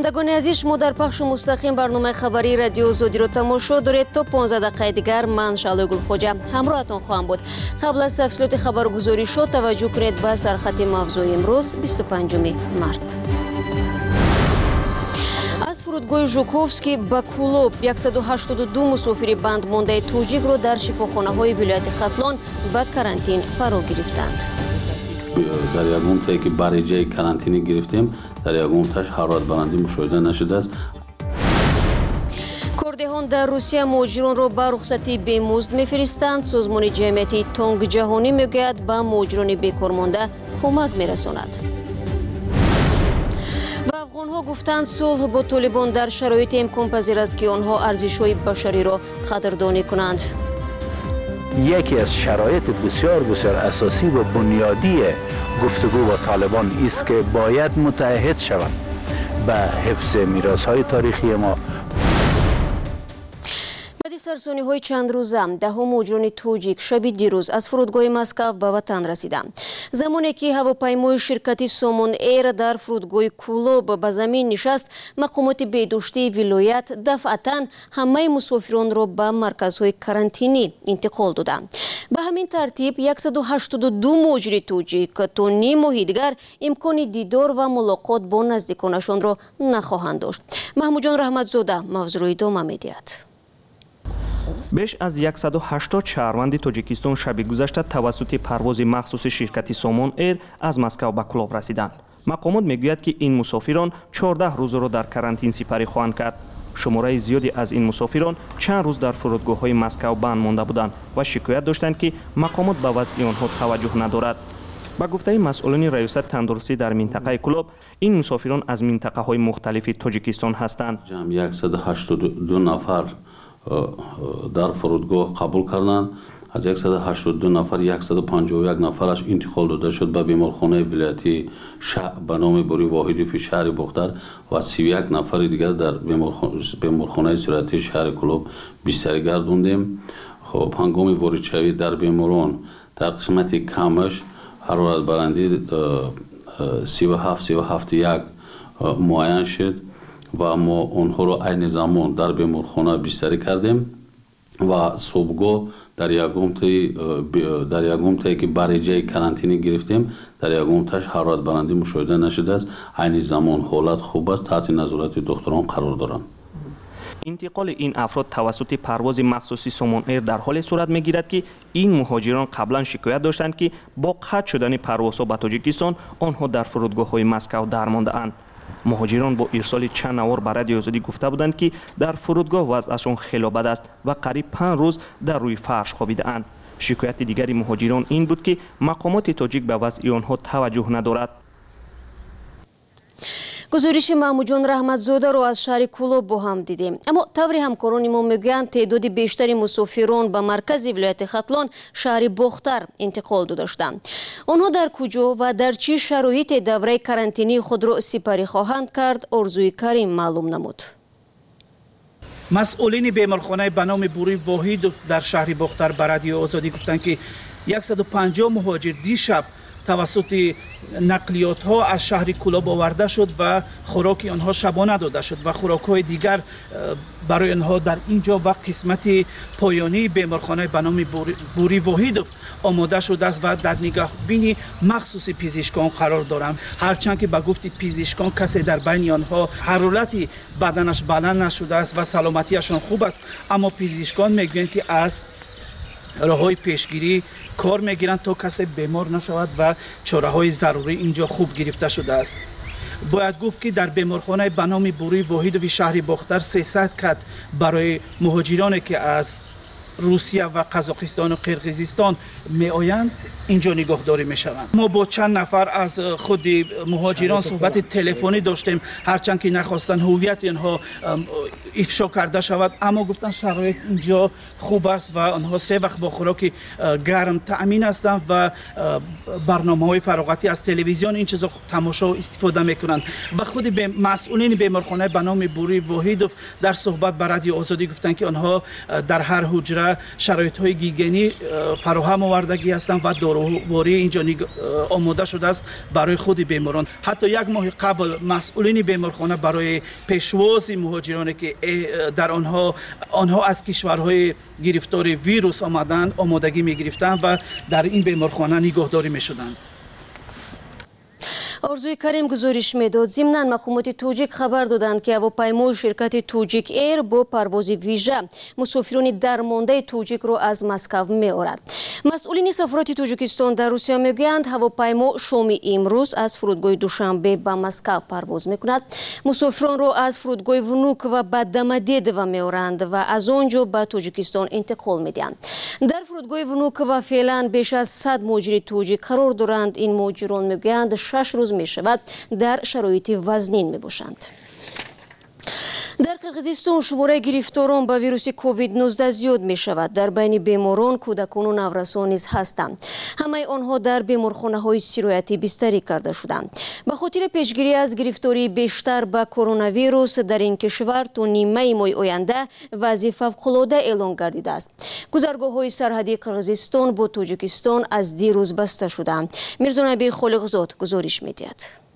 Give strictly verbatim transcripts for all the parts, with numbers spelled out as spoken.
شنوندگان عزیز، شما در پخش مستقیم برنامه خبری رادیو آزادی را تماشا دارید. تا پانزده دقیقه دیگر من شعله گلخوجه همراهتان خواهم بود. قبل از تفصیلات خبرگزاری شد توجه کنید به سرخط موضوع امروز بیست و پنجم مارت. از فرودگاه ژوکوفسکی به کولوب صد و هشتاد و دو مسافر بند مانده توجیک را در شفاخانه های ولایت ختلان به کرانتین فرا گرفتند. در یگان تایی که برای کرانتینی گرفتیم در یگان تاش حرارت بلندی مشاهده نشده است. کردهان در روسیه مهاجران را به رخصتی بیمزد میفرستند. سازمان جمعیت تانک جهانی میگوید به مهاجران بیکار مانده کمک میرساند. و افغانها گفتند صلح با طالبان در شرایط امکان پذیر است که آنها ارزش‌های بشری را قدردانی کنند. یکی از شرایط بسیار بسیار اساسی و بنیادی گفتگو با طالبان است که باید متحد شوند به حفظ میراث‌های تاریخی ما. سرسانی های چند روزه دهم مهاجران توجیک شب دیروز از فرودگاه مسکو به وطن رسیدند. زمانی که هواپیمای شرکتی سومون ایر در فرودگاه کولوب به زمین نشست، مقامات بهداشتی ولایت دفعتاً همه مسافران را به مرکزهای کرانتینی انتقال دادند. به همین ترتیب صد و هشتاد و دو مهاجر توجیک تا نیم ماه دیگر امکان دیدار و ملاقات با نزدیکانشان را نخواهند داشت. محمود جان رحمتزاده موضوع را ادامه می‌دهد. بیش از صد و هشتاد شهروند تاجیکستان شب گذشته توسط پرواز مخصوص شرکت سومون ایر از مسکو به کولوب رسیدند. مقامات میگوید که این مسافران چهارده روز را در کرانتین سپری خواهند کرد. شماره زیادی از این مسافران چند روز در فرودگاه‌های مسکو بند مانده بودند و شکایت داشتند که مقامات به وضع آنها توجه ندارد. با گفته مسئولان ریاست تندرستی در منطقه کولوب، این مسافران از منطقه‌های مختلف تاجیکستان هستند. جمع صد و هشتاد و دو نفر در فرودگاه قبول کردند. از صد و هشتاد و دو نفر صد و پنجاه و یک نفرش انتقال داده شد به بیمارخانه ولایتی به نام بوری واحدی فی شهر بختر و سی و یک نفر دیگر در بیمارخانه صورتی شهر کولوب بستری گرداندیم. خب هنگام وارد شوی در بیماران در قسمت کمش حرارت بلندی سی و هفت سی و هفت یک معاین شد و ما آنها را عین زمان در بیمارخانه بستری کردیم و صبحگاه در یگام تایی در یگام تایی که برای جای کرانتینی گرفتیم در یگام تاش حرارت بلندی مشاهده نشده است. عین زمان حالت خوب است، تحت نظارت دکتران قرار دارند. انتقال این افراد توسط پرواز مخصوصی سومون ایر در حال صورت میگیرد که این مهاجران قبلا شکایت داشتند که با قطع شدن پروازها به تاجیکستان آنها در فرودگاه‌های مسکو درمانده اند. مهاجران با ارسال چند نوار به رادیو آزادی گفته بودند که در فرودگاه وضعشان خیلی بد است و قریب پنج روز در روی فرش خوابیده اند. شکایت دیگری مهاجران این بود که مقامات تاجیک به وضع آنها توجه ندارد. گزارش محمود جان رحمتزاده را از شهر کولوب با هم دیدیم. اما طور همکاران ما میگویند تعداد بیشتری مسافران به مرکز ولایت ختلان شهر بختر انتقال داشتند. آنها در کجا و در چه شرایط دوره کرانتینی خود را سپری خواهند کرد آرزوی کریم معلوم نمود. مسئولین بیمارخانه به نام بوری واحد در شهر بختر به رادیو آزادی گفتند که صد و پنجاه مهاجر دیشب توسط نقلیات ها از شهر کولوب آورده شد و خوراک آنها شبانه داده شد و خوراک های دیگر برای آنها در اینجا و قسمت پایانی بیمارخانه به نام بوری واحدوف آماده شده است و در نگهبانی مخصوص پزشکان قرار دارند. هرچند که به گفت پزشکان کسی در بین آنها حرارت بدنش بلند نشده است و سلامتیشان خوب است، اما پزشکان میگویند که از راه‌های پیشگیری کار میگیرند تا کسی بیمار نشود و چاره‌های ضروری اینجا خوب گرفته شده است. باید گفت که در بیمارخانه به نام بوری واحد شهر بختر سیصد کت برای مهاجرانی که از روسیه و قزاقستان و قرقیزستان می آیند اینجا نگهداری می شوند. ما با چند نفر از خود مهاجران صحبت تلفنی داشتیم، هرچند که نخواستن هویت اینها افشا کرده شود، اما گفتن شرایط اینجا خوب است و آنها سه وقت با خوراک گرم تأمین هستند و برنامه های فراغتی از تلویزیون این چیزا تماشا و استفاده میکنند. و خود مسئولین بیمارخانه به نام بوری واحدوف در صحبت با رادیو آزادی گفتند که آنها در هر حجره اینجا شرایط‌های گیگنی فراهم آوردگی هستند و داروواری اینجا آماده شده است برای خود بیماران. حتی یک ماه قبل مسئولین بیمارخانه برای پیشواز مهاجرانی که در آنها آنها از کشورهای گرفتار ویروس آمدند آمادگی می‌گرفتند و در این بیمارخانه نگهداری می‌شدند. آرزوی کریم گزارش میداد. ضمناً مقامات توجیک خبر دادند که هواپیمای شرکت توجیک ایر با پرواز ویژه مسافران درمانده توجیک را از مسکو می‌آورد. مسئولین سفارت تاجیکستان در روسیه میگویند هواپیما شام امروز از فرودگاه دوشنبه به مسکو پرواز میکند. مسافران را از فرودگاه ونوک و به دمدیدو می‌آورند و از آنجا به تاجیکستان انتقال می‌دهند. در فرودگاه ونوک و فعلا بیش از صد مهاجر توجیک قرار دارند. این مهاجران میگویند شش روز می شود در شرایط وزنین می باشند. در قرقیزستان شماره گرفتاران با ویروس کووید نوزده زیاد می شود. در بین بیماران کودکان و نورسان نیز هستند. همه آنها در بیمارخانه های سرایتی بستری کرده شدند. به خاطر پیشگیری از گرفتاری بیشتر به کرونا ویروس در این کشور تا نیمه ماه آینده وضع فوق‌العاده اعلان گردیده است. گذرگاه های سرحدی قرقیزستان با تاجیکستان از دیروز بسته شدند. میرزا نبی خالقزاد گزارش می‌دهد.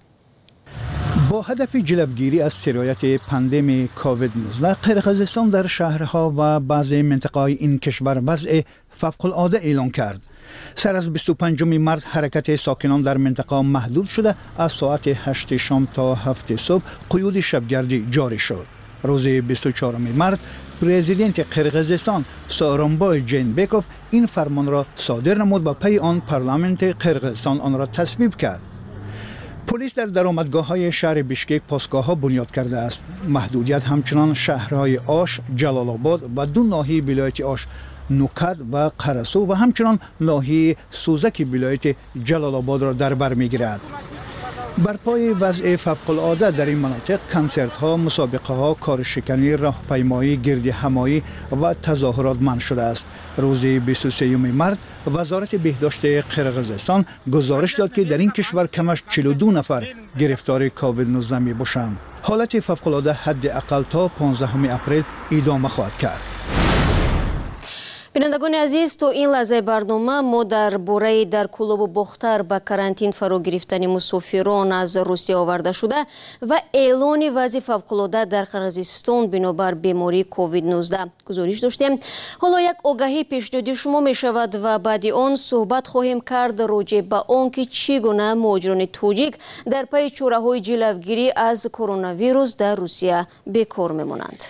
با هدف جلوگیری از سرایت پاندمی کووید نوزده قرقیزستان در شهرها و بعضی مناطق این کشور وضع فوق‌العاده اعلان کرد. سر از بیست و پنجم مارس حرکت ساکنان در منطقه محدود شده از ساعت هشت شام تا هفت صبح قیود شبگردی جاری شد. روز بیست و چهارم مارس پرزیدنت قرقیزستان سورونبای جینبکوف این فرمان را صادر نمود و پی آن پارلمانت قرقیزستان آن را تصویب کرد. پلیس در درآمدگاه‌های شهر بیشکک پاسگاه‌ها بنیاد کرده است. محدودیت همچنان شهرهای آش، جلال آباد و دو ناحیه ولایت آش، نوکد و قرسو و همچنان ناحیه سوزک ولایت جلال آباد را در بر می‌گیرد. بر پای وضع فوق‌العاده در این مناطق کنسرت‌ها، مسابقه‌ها، کارشکنی، راهپیمایی، گردی همایی و تظاهرات منع شده است. روز بیست و سوم مارس وزارت بهداشت قرقیزستان گزارش داد که در این کشور کمش چهل و دو نفر گرفتار کووید نوزده می باشند. حالت فوق‌العاده حداقل تا پانزدهم اپریل ادامه خواهد کرد. بینندگان عزیز، تو این لحظه برنامه ما در باره در کلوب و بختر به کرانتین فرا گرفتن مسافران از روسیه آورده شده و اعلان وضع فوق‌العاده در قرقیزستان بنابر بیماری کووید نوزده گزارش داشتیم. حالا یک آگاهی پیشنهادی شما می شود و بعد آن صحبت خواهیم کرد راجع به آنکه چگونه مهاجران توجیک در پی چاره‌های جلوگیری از کرونا ویروس در روسیه بیکار میمانند.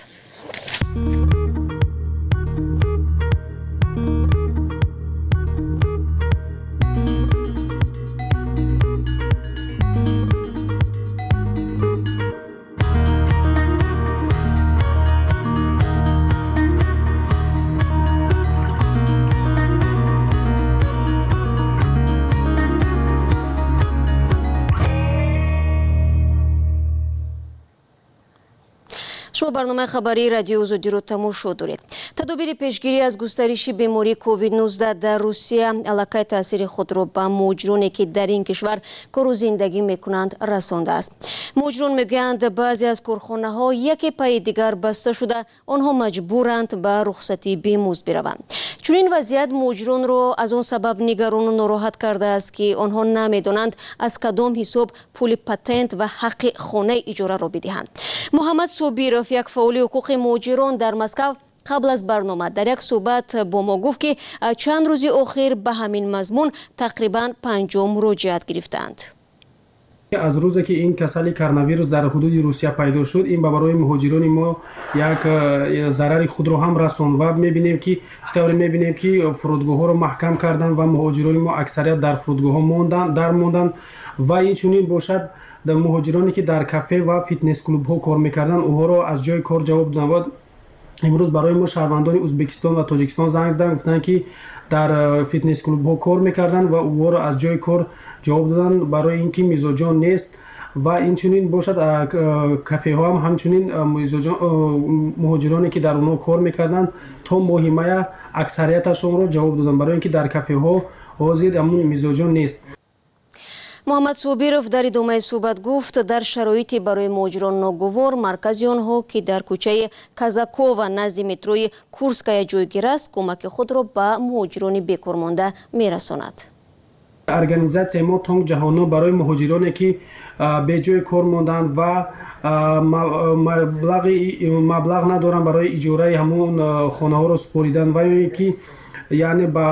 شما برنامه خبری رادیو آزادی رو تماشا دارید. تدابیر پیشگیری از گسترش بیماری کووید نوزده در روسیه علاقه تاثیر خود را به مهاجرانی که در این کشور کار و زندگی میکنند رسانده است. مهاجران میگویند بعضی از کارخانه ها یکی پای دیگر بسته شده، آنها مجبورند به رخصتی بیمزد بروند. چون این وضعیت مهاجران را از آن سبب نگران و ناراحت کرده است که آنها نمیدانند از کدام حساب پول پاتنت و حق خانه اجاره را بدهند. محمد صابیرов یک فعال حقوق مهاجران در مسکو قبل از برنامه در یک صحبت با ما گفت که چند روز اخیر به همین مضمون تقریبا پنجاه مراجعت گرفتند. از روزی که این کسل کرونا ویروس در حدود روسیه پیدا شد، این به برای مهاجران ما یک ضرر خود رو هم رسوند و می‌بینیم که چطور می‌بینیم که فرودگاه‌ها رو محکم کردن و مهاجران ما اکثریت در فرودگاه‌ها موندن در موندن و این چنین باشد در مهاجرانی که در کافه و فیتنس کلوب‌ها کار می‌کردن اونها رو از جای کار جواب دادن. امروز برای ما شهروندان ازبکستان و تاجیکستان زنگ زدن، گفتن که در فیتنس کلوب ها کار میکردن و او را از جای کار جواب دادن برای اینکه میزوجان نیست و این چنین باشد کافه ها هم همچنین مهاجرانی که در اونها کار میکردن تا ماه می اکثریتشون را جواب دادن برای اینکه در کافه ها حاضر همون میزوجان نیست. محمد صابرов дар идомаи суҳбат гуфт, дар шароити барои муҳоҷирон ногувор маркази онҳо ки дар кӯчаи Казакова назди метрои Курская ҷойгир аст, кӯмаки худро ба муҳоҷирони бекормонда мерасонад. Организация мо тонг ҷаҳонӣ барои муҳоҷироне ки беҷои кор монданд ва маблағ надоранд барои иҷораи ҳамон хонаҳоро супоридан ва ёе ки яъне ба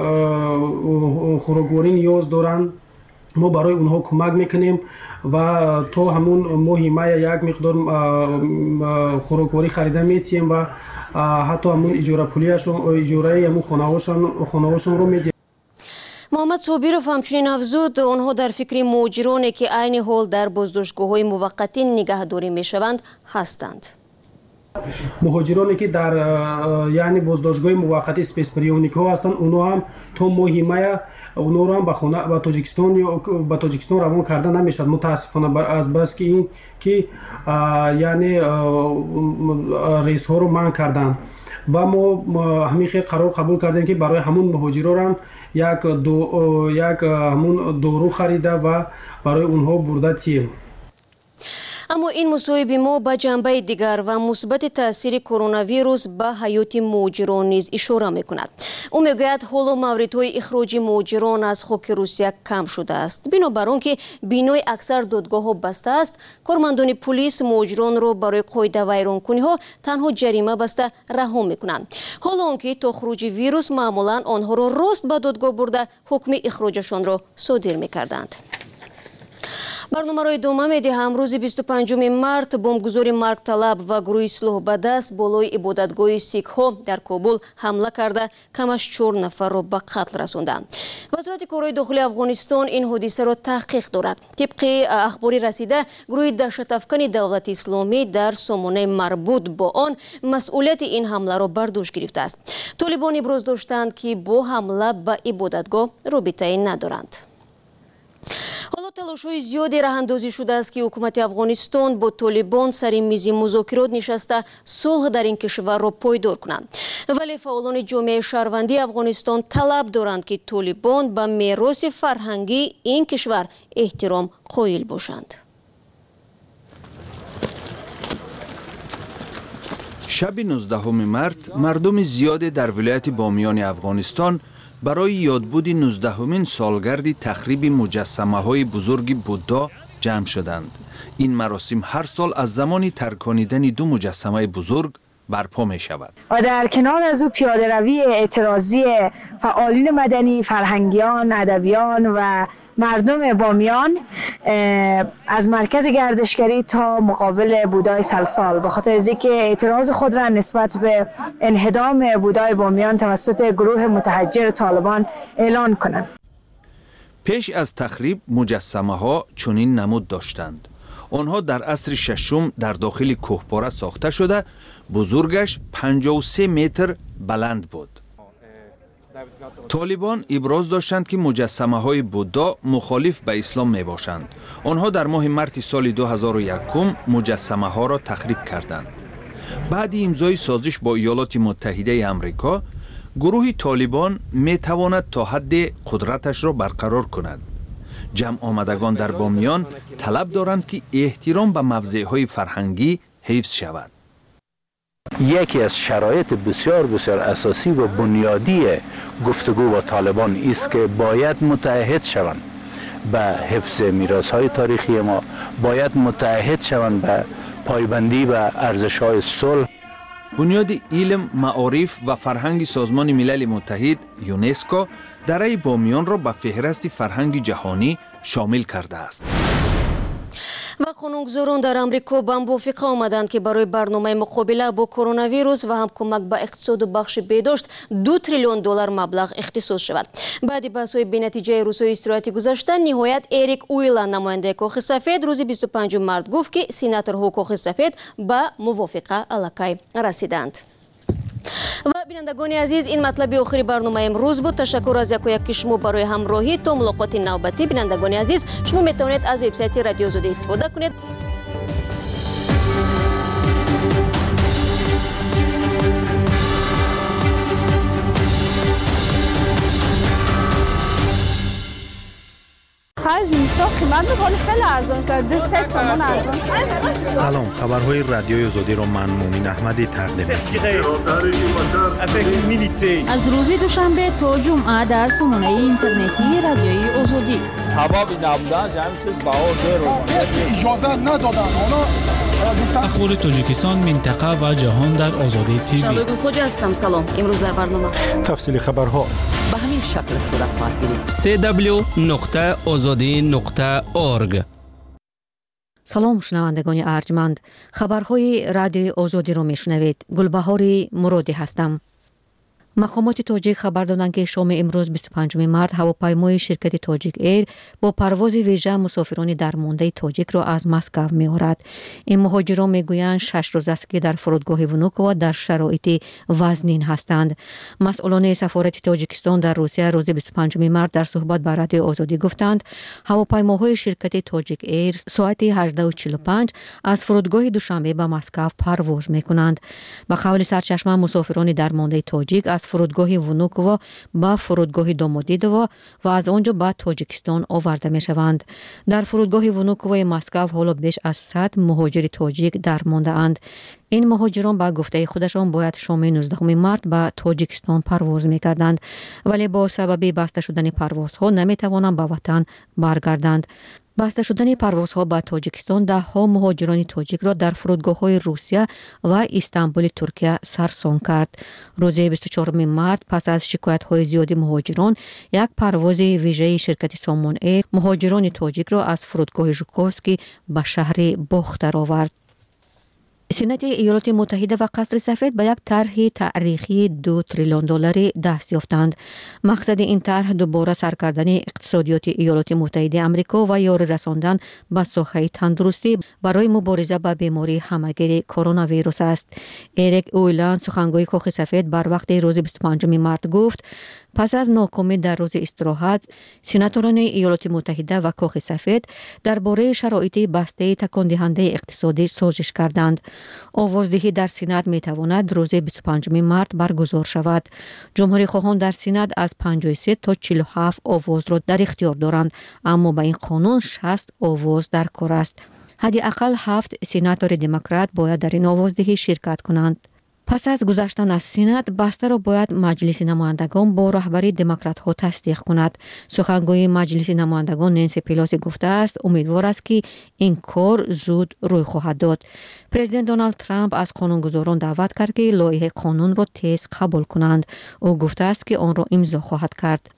хӯрокворӣ ниёз доранд, мо барои онҳо кӯмак мекунем ва то ҳамон моҳи мая як миқдор хӯрокворӣ харида метиҳем ва ҳатто ҳамон иҷораи ҳамон хонаҳошонро медиҳем. محمد صابرов ҳамчунин афзуд, онҳо дар фикри муҳоҷироне ки айни ҳол дар боздоштгоҳҳои муваққатӣ нигаҳдорӣ мешаванд ҳастанд. муҳоҷироне ки дар яъне боздоштгоҳи муваққати спецприёмникҳо ҳастанд, онҳо ҳам то моҳи мая онҳоро ҳам ба хона ба тоҷикистон ба тоҷикистон равон карда намешавад, мутаассифона азбаски ин ки яъне рейсҳоро манъ карданд ва мо ҳамин хел қарор қабул кардем ки барои ҳамон муҳоҷироро ҳам як як ҳамон дору харида ва барои онҳо бурда тием. аммо ин мусоҳиби мо ба ҷанбаи дигар ва мусбати таъсири коронавирус ба ҳаёти муҳоҷирон низ ишора мекунад. ӯ мегӯяд ҳоло мавридҳои ихроҷи муҳоҷирон аз хоки Русия кам шудааст. бинобар он ки бинои аксар додгоҳҳо баста аст, кормандони пулис муҳоҷиронро барои қоидавайронкуниҳо танҳо ҷарима баста раҳо мекунанд. ҳоло он ки то хуруҷи вирус маъмулан онҳоро рост ба додгоҳ бурда ҳукми ихроҷашонро содир мекарданд. барномаро идома медиҳам. рӯзи бисту панҷуми март бомбгузори маргталаб ва гурӯҳи силоҳ ба даст болои ибодатгоҳи сикҳҳо дар Кобул ҳамла карда кам аз чор нафарро ба қатл расонданд. вазорати корҳои дохилии Афғонистон ин ҳодисаро таҳқиқ дорад. тибқи ахбори расида, гурӯҳи даҳшатафкани Давлати Исломӣ дар сомонаи марбут бо он масъулияти ин ҳамларо бардошт гирифтааст. Толибон иброз доштанд ки бо ҳамла ба ибодатгоҳ робитае надоранд. ҳоло талошҳои зиёде раҳандозӣ шудааст ки ҳукумати Афғонистон бо Толибон сари мизи музокирот нишаста сулҳ дар ин кишварро пойдор кунанд. вале фаъолони ҷомеаи шаҳрвандии Афғонистон талаб доранд ки Толибон ба мероси фарҳангии ин кишвар эҳтиром қоил бошанд. шаби нуздаҳуми март мардуми зиёде дар вилояти Бомиёни Афғонистон барои ёдбуди нуздаҳумин солгарди тахриби муҷассамаҳои бузурги Буддо ҷамъ шуданд. ин маросим ҳар сол аз замони тарконидани ду муҷассамаи бузург برپا می شود. و در کنار از او پیاده روی اعتراضی فعالین مدنی، فرهنگیان، ادبیان و مردم بامیان از مرکز گردشگری تا مقابل بودای سلسال به خاطر از اینکه اعتراض خود را نسبت به انهدام بودای بامیان توسط گروه متحجر طالبان اعلان کنند. پیش از تخریب مجسمه ها چنین نمود داشتند. آنها در عصر ششم در داخل کوهپاره ساخته شده، بزرگش پنجاه و سه متر بلند بود. طالبان ابراز داشتند که مجسمه های بودا مخالف به اسلام می باشند. آنها در ماه مارس سال دو هزار و یک مجسمه ها را تخریب کردند. بعد امضای سازش با ایالات متحده آمریکا، گروه طالبان می تواند تا حد قدرتش را برقرار کند. جمع آمدگان در بامیان طلب دارند که احترام به موضعهای فرهنگی حفظ شود. یکی از شرایط بسیار بسیار اساسی و بنیادی گفتگو با طالبان است که باید متعهد شوند به حفظ میراث‌های تاریخی ما، باید متعهد شوند به پایبندی به ارزش‌های صلح. بنیاد علم، معارف و فرهنگ سازمان ملل متحد یونسکو دره بامیان را به فهرست فرهنگ جهانی شامل کرده است. و قانونگذاران در امریکا به موافقه آمدند که برای برنامه مقابله با کرونا ویروس و هم کمک به اقتصاد و بخش بهداشت دو تریلیون دلار مبلغ اختصاص شود. بعد بحث‌های بی‌نتیجه روزهای استراحتی گذشته، نهایت اریک اویلان نماینده کاخ سفید روز بیست و پنجم مارت گفت که سیناتورها کاخ سفید به موافقه الکای رسیدند. و بینندگان عزیز، این مطلب آخری برنامه امروز بود. تشکر از یک و یک شما برای همراهی. تا ملاقات نوبتی بینندگان عزیز، شما میتوانید از وبسایت رادیو زاده استفاده کنید. Faz isso. تا قیمت ولی خیلی ارزان شده. دو سه تومان ارزان شده. سلام، خبرهای رادیوی آزادی رو من مومین احمدی تقدیم می‌کنم. از روز دوشنبه تا جمعه در سامانه اینترنتی رادیوی آزادی. سبب نبودن جمع چیز بهار داره. اجازه ندادن. اخبار تاجیکستان، منطقه و جهان در آزادی تیوی. شادو خوجا هستم. سلام. امروز در برنامه تفصیل خبرها به همین شکل صورت خواهد گرفت. سی دبلیو نقطه آزادی نقطه اورگ. سلام شنوندگان ارجمند، خبرهای رادیوی آزادی رو میشنوید. گلبهار مرادی هستم. مقامات تاجیک خبر دادند که شام امروز بیست و پنجم مارس هواپیمای شرکت تاجیک ایر با پرواز ویژه مسافران درمانده تاجیک را از مسکو می‌آورد. این مهاجران میگویند شش روز است که در فرودگاه ونوکووا در شرایط وزنین هستند. مسئولان سفارت تاجیکستان در روسیه روز بیست و پنجم مارس در صحبت با رادیو آزادی گفتند هواپیماهای شرکت تاجیک ایر ساعت هجده و چهل و پنج از فرودگاه دوشنبه به مسکو پرواز می‌کنند. به قول سرچشمه مسافران درمانده تاجیک از فرودگاه ونوکووا به فرودگاه دومودیدوو و از آنجا به تاجیکستان آورده می شوند. در فرودگاه ونوکووا مسکو حالا بیش از صد مهاجر تاجیک درمانده اند. این مهاجران با گفته خودشان باید شام نوزدهم مارس به تاجیکستان پرواز می کردند ولی با سبب بسته شدن پروازها نمی توانند به وطن برگردند. بسته شدن پروازها به تاجیکستان ده ها مهاجران تاجیک را در فرودگاه‌های روسیه و استانبول ترکیه سرسان کرد. روز بیست و چهارم مارس پس از شکایت‌های زیاد مهاجران یک پرواز ویژه شرکت سامون ایر مهاجران تاجیک را از فرودگاه ژوکوفسکی به شهر باختر آورد. سنت ایالات متحده و قصر سفید به یک طرح تاریخی دو تریلیون دلاری دست یافتند. مقصد این طرح دوباره سر کردن اقتصادیات ایالات متحده آمریکا و یاری رساندن به ساحه تندرستی برای مبارزه با بیماری همه‌گیر کرونا ویروس است. اریک اویلند سخنگوی کاخ سفید بر وقت روز بیست و پنجم مارس گفت پس از ناکامی در روز استراحت سناتوران ایالات متحده و کاخ سفید درباره شرایط بسته تکان دهنده اقتصادی سازش کردند. آوازدهی در سنات می تواند روز بیست و پنجم مارس برگزار شود. جمهوری خواهان در سنات از پنجاه و سه تا چهل و هفت آواز را در اختیار دارند، اما با این قانون شصت آواز در کار است. حداقل هفت سناتور دموکرات باید در این آوازدهی شرکت کنند. پس از گذشتن از سنات بسته را باید مجلس نمایندگان با رهبری دموکرات ها تصدیق کند. سخنگوی مجلس نمایندگان نانسی پلوسی گفته است امیدوار است که این کار زود روی خواهد داد. پرزیدنت دونالد ترامپ از قانونگذاران دعوت کرد که لایحه قانون را تیز قبول کنند. او گفته است که آن را امضا خواهد کرد.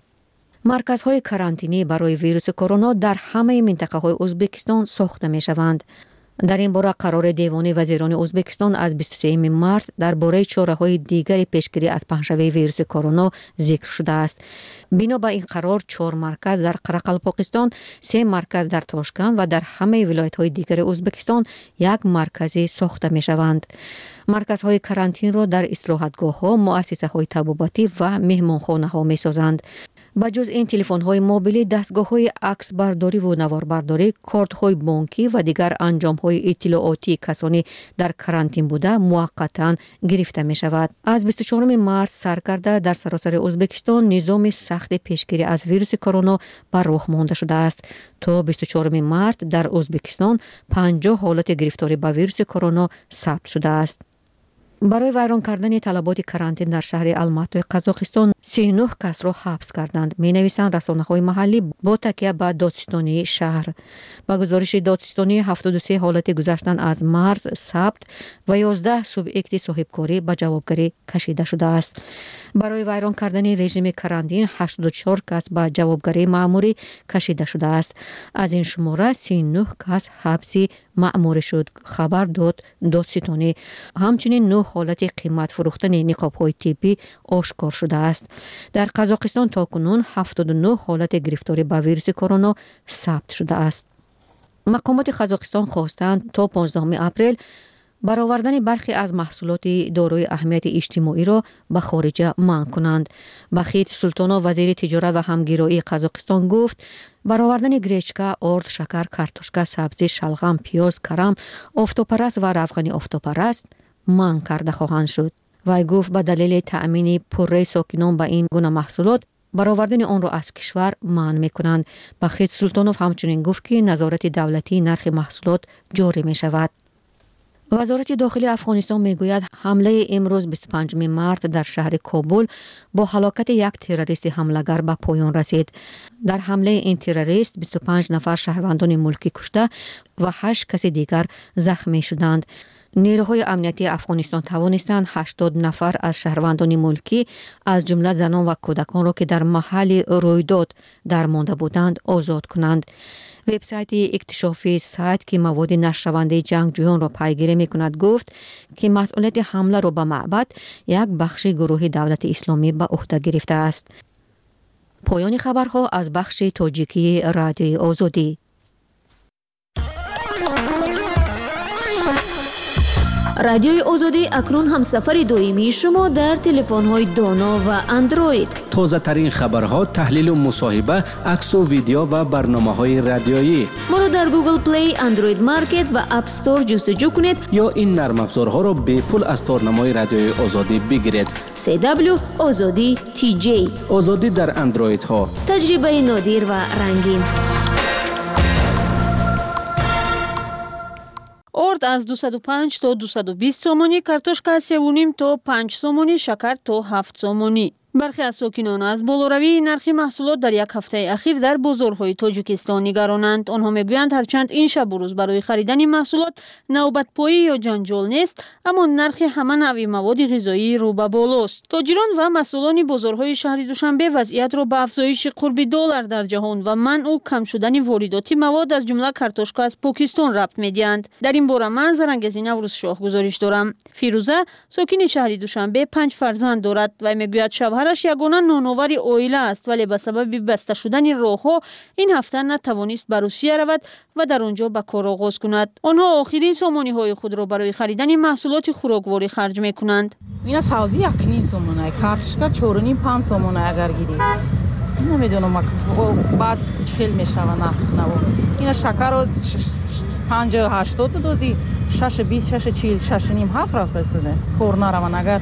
مرکزهای کارانتینی برای ویروس کرونا در همه منطقه های ازبکستان ساخته می شوند. در این باره قرار دیوان وزیران ازبکستان از بیست و سوم مارس درباره چاره‌های دیگر پیشگیری از پهنشوی ویروس کرونا ذکر شده است. بنا به این قرار چهار مرکز در قرقلپاکستان، سه مرکز در تاشکند و در همه ولایت‌های دیگر ازبکستان یک مرکزی ساخته می‌شوند. مرکزهای کارانتین را در استراحتگاه‌ها، مؤسسه‌های طبابتی و مهمانخانه‌ها می‌سازند. بجز این تلفن‌های موبیلی، دستگاه‌های عکس برداری و نوار برداری، کارت‌های بانکی و دیگر انجام‌های اطلاعاتی کسانی در کارانتین بوده موقتاً گرفته می‌شود. از بیست و چهارم مارس سر کرده در سراسر ازبکستان نظام سخت پیشگیری از ویروس کرونا بر راه مانده شده است. تا بیست و چهارم مارس در ازبکستان پنجاه حالت گرفتاری با ویروس کرونا ثبت شده است. برای ویران کردن طلبات کارانتین در شهر الماتوی قزاقستان سی و نه کس را حبس کردند. می نویسند رسانه‌های محلی با تکیه به دادستانی شهر. با گزارش دادستانی هفتاد و سه حالت گذشتن از مرز ثبت و یازده سوبیکت صاحبکاری به جوابگری کشیده شده است. برای ویران کردن رژیم کارانتین هشتاد و چهار کس به جوابگری مأموری کشیده شده است. از این شماره سی و نه کس حبسی مأمور شد، خبر داد دادستانی. همچنین نه حالت قیمت فروختن نقاب‌های طبی آشکار شده است. در قزاقستان تاکنون هفتاد و نه حالت گرفتاری با ویروس کرونا ثبت شده است. مقامات قزاقستان خواستند تا پانزدهم اپریل برآوردن برخی از محصولات دارای اهمیت اجتماعی را به خارج منع کنند. بخیت سلطانا وزیر تجارت و همگرایی قزاقستان گفت برآوردن گریچکا، آرد، شکر، کارتوشکا، سبزی، شلغم، پیاز، کرم، آفتابپرست و روغن آفتابپرست منع کرده خواهند شد. وی گفت به دلیل تأمین پره ساکنان به این گونه محصولات برآوردن آن را از کشور منع می‌کنند. بخیت سلطانوف همچنین گفت که نظارت دولتی نرخ محصولات جاری می‌شود. وزارت داخلی افغانستان میگوید حمله امروز بیست و پنجم مارس در شهر کابل با هلاکت یک تروریست حمله‌گر به پایان رسید. در حمله این تروریست بیست و پنج نفر شهروندان ملکی کشته و هشت کس دیگر زخمی شدند. نیروهای امنیتی افغانستان توانستند هشتاد نفر از شهروندان ملکی از جمله زنان و کودکان را که در محل رویداد درمانده بودند آزاد کنند. وبسایت اکتشافی سایت که مواد نشرونده جنگجویان را پیگیری می‌کند گفت که مسئولیت حمله را به معبد یک بخش گروه دولت اسلامی به عهده گرفته است. پایان خبرها از بخش تاجیکی رادیوی آزادی. رادیوی آزادی اکنون هم سفر دائمی شما در تلفن‌های دانا و اندروید. تازه ترین خبرها، تحلیل و مصاحبه، عکس و ویدیو و برنامه‌های رادیویی. ما را در گوگل پلی، اندروید مارکت و اپ استور جستجو کنید یا این نرم افزارها را به پول از تارنمای رادیوی آزادی بگیرید. سی دبلیو آزادی تی جی. آزادی در اندروید ها. تجربه نادر و رنگین. ارد از دویست و پنج تا دویست و بیست سومانی، کارتوشکا سه و نیم تا پنج سومانی، شکر تا هفت سومانی. برخی از ساکنان از بالاروی نرخ محصولات در یک هفته اخیر در بازارهای تاجیکستان نگرانند. آنها میگویند هرچند این شب و روز برای خریدن محصولات نوبت پایی یا جنجال نیست، اما نرخ همه نوع مواد غذایی رو به بالاست. تاجران و مسئولان بازارهای شهر دوشنبه وضعیت را به افزایش قرب دلار در جهان و منع و کم شدن واردات مواد از جمله کارتوشکا از پاکستان ربط میدهند. در این باره من زرنگزی نوروز شاه گزارش دارم. فیروزه ساکن شهر دوشنبه پنج فرزند دارد و میگوید شوهرش یگانه نانآور عائله است، ولی به سبب بسته شدن راهها این هفته نتوانست به روسیه رود و در آنجا به کار آغاز کند. آنها آخرین سامانی های خود را برای خریدن محصولات خوراکواری خرج می کنند. اینا سازی یک نیم سامانه، کارتشکا چهار و نیم پنج سامانه اگر گیری. نمیدونم بعد چخیل میشوه نرخ نو. اینا شکر رو پنجاه هشتاد بدوزی، شش بیست شش چهل شش و نیم هفت رفته شده. کار نروان اگر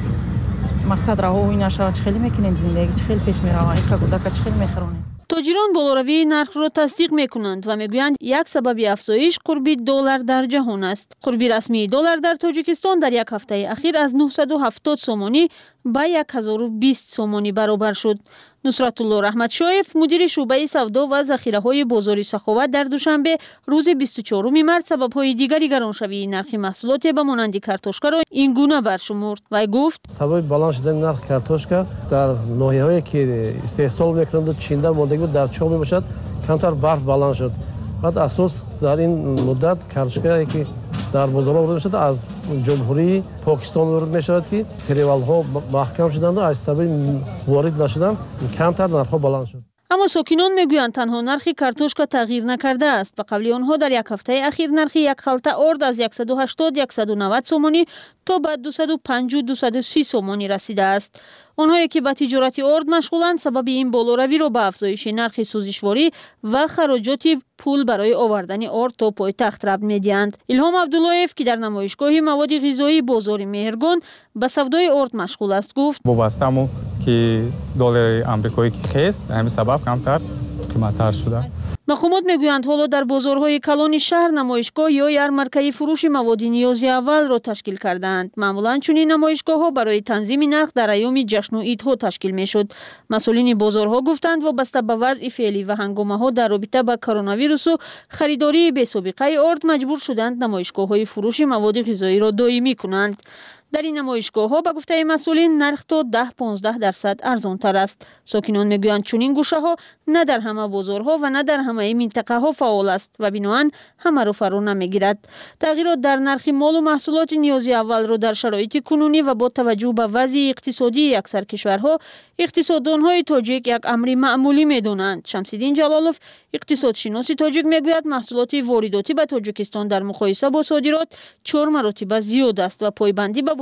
مقصد راه و اینا شو چخیل میکنیم، زندگی چخیل پیش میروه، یک کودک چخیل میخورونیم. تاجران بالاروی نرخ را تصدیق میکنند و میگویند یک سبب افزایش قرب دلار در جهان است. قرب رسمی دلار در تاجیکستان در یک هفته اخیر از نهصد و هفتاد سومانی به هزار و بیست سومانی برابر شد. نصرت الله رحمتشایف مدیر شعبه سودا و ذخیره‌های بازار سخاوت در دوشنبه روز بیست و چهارم مارس سبب‌های دیگری گرانشوی نرخ محصولات به مانند کارتوشکا را این گونه برشمرد و گفت سبب بالا شدن نرخ کارتوشکا در ناحیه‌هایی که استحصال می‌کنند چینده ماندگی بود در چاه میباشد کمتر برف بالا شد. بعد اساس در این مدت کارتوشکا که در بازار وارد شده از جمهوری پاکستان وارد می شود که پریوال ها محکم شدند و از سبب وارد نشدن کمتر نرخ ها بلند شد. اما ساکنان میگویند تنها نرخ کارتوشکا تغییر نکرده است. به قبل آنها در یک هفته اخیر نرخ یک خلطه ارد از صد و هشتاد صد و نود سومانی تا به دویست و پنجاه دویست و سی سومانی رسیده است. آنهایی که به تجارت ارد مشغولند سبب این بالاروی را به افزایش نرخ سوزشواری و خراجات پول برای آوردن ارد تا پایتخت ربط می‌دهند. الهام عبداللهیف که در نمایشگاه مواد غذایی بازار مهرگان به سودای ارد مشغول است گفت وابسته مو که دلار آمریکایی که خست همین سبب کمتر قیمت‌تر شده. مقامات میگویند حالا در بازارهای کلان شهر نمایشگاه یا یارمارکه فروش مواد نیازی اول را تشکیل کردند. معمولا چنین نمایشگاه‌ها برای تنظیم نرخ در ایام جشن و عیدها تشکیل میشد. مسئولین بازارها گفتند وابسته به وضع فعلی و هنگامه‌ها در رابطه با کرونا ویروس و خریداری بی‌سابقه ارد مجبور شدند نمایشگاه‌های فروش مواد غذایی را دائمی کنند. در این نمایشگاه ها به گفته مسئولین نرخ تا ده پانزده درصد ارزان تر است. ساکنان میگویند چنین گوشه ها نه در همه بازارها و نه در همه منطقه ها فعال است و بنابراین همه را فرا نمیگیرد. تغییرات در نرخ مال و محصولات نیازی اول را در شرایط کنونی و با توجه به وضع اقتصادی اکثر کشورها اقتصاددانهای تاجیک یک امر معمولی میدانند. شمس‌الدین جلالوف اقتصادشناس تاجیک میگوید محصولات وارداتی به تاجیکستان در مقایسه با صادرات چهار مرتبه زیاد است و پایبندی به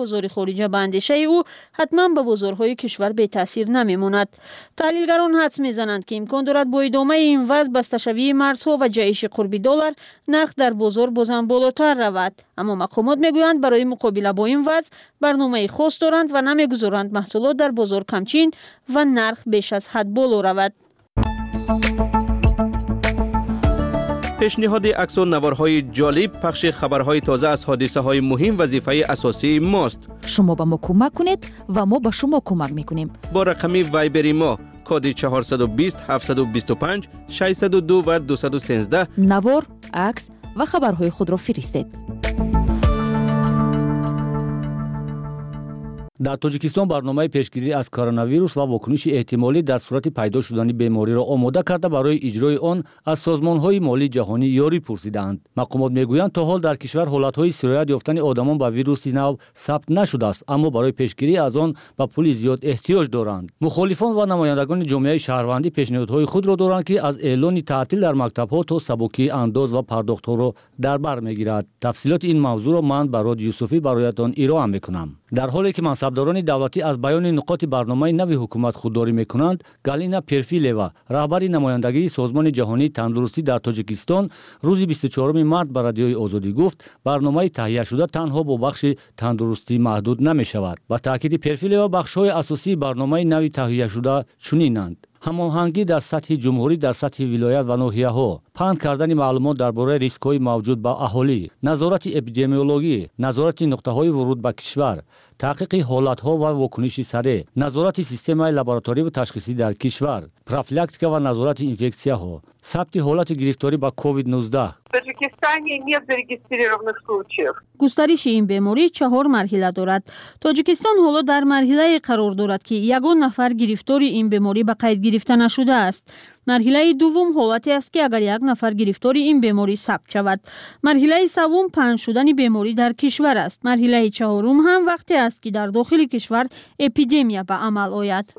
وزیر خارجه به اندیشه او حتما به بازارهای کشور بی تاثیر نمیماند. تحلیلگران حدس میزنند که امکان دارد با ادامه این وضع بسته شوی مرزها و جهش قربی دلار نرخ در بازار بازم بالاتر رود. اما مقامات میگویند برای مقابله با این وضع برنامه خاص دارند و نمیگذارند محصولات در بازار کمچین و نرخ بیش از حد بالا رود. پیشنهاد عکس و نوارهای جالب، پخش خبرهای تازه از حادثه های مهم وظیفه اساسی ماست. شما به ما کمک کنید و ما به شما کمک میکنیم. با رقم وایبری ما کد چهارصد و بیست هفتصد و بیست و پنج ششصد و دو و دویست و سیزده نوار، عکس و خبرهای خود را فرستید. در تاجیکستان برنامه پیشگیری از کرونا ویروس و واکنش احتمالی در صورت پیدا شدن بیماری را آماده کرده برای اجرای آن از سازمان‌های مالی جهانی یاری پرسیدند. مقامات میگویند تا حال در کشور حالت‌های سرایت یافتن آدمان با ویروس نو ثبت نشده است، اما برای پیشگیری از آن به پول زیاد احتیاج دارند. مخالفان و نمایندگان جامعه شهروندی پیشنهادهای خود را دارند که از اعلان تعطیل در مکتب‌ها تا سبکی انداز و پرداخت‌ها را در بر میگیرد. تفصیلات این موضوع را من براد یوسفی برایتان ارائه میکنم. در حالی که منصبداران دولتی از بیان نکات برنامه نوی حکومت خودداری میکنند، گالینا پرفیلوا، رهبر نمایندگی سازمان جهانی تندرستی در تاجیکستان، روز بیست و چهارم مارس به رادیوی آزادی گفت برنامه تهیه شده تنها با بخش تندرستی محدود نمیشود. با تاکید پرفیلوا، بخش‌های اساسی برنامه نوی تهیه شده چنینند: هماهنگی در سطح جمهوری، در سطح ولایت و ناحیه‌ها، پهن کردن معلومات درباره ریسک‌های موجود با اهالی، نظارت اپیدمیولوژی، نظارت نقطه‌های ورود به کشور، تحقیق حالت‌ها و واکنش سریع، نظارت سیستم لابراتوری و تشخیصی در کشور، پروفیلاکتیکا و نظارت اینفکسیاها، ثبت حالت گرفتاری با کووید نوزده. گسترش این بیماری چهار مرحله دارد. تاجیکستان حالا در مرحله قرار دارد که یگان نفر گرفتاری این بیماری به قید گرفته نشده است. مرحله دوم حالتی است که اگر یک نفر گرفتاری این بیماری ثبت شود. مرحله سوم پنهان شدن بیماری در کشور است. مرحله چهارم هم وقتی است که در داخل کشور اپیدمی به عمل آید.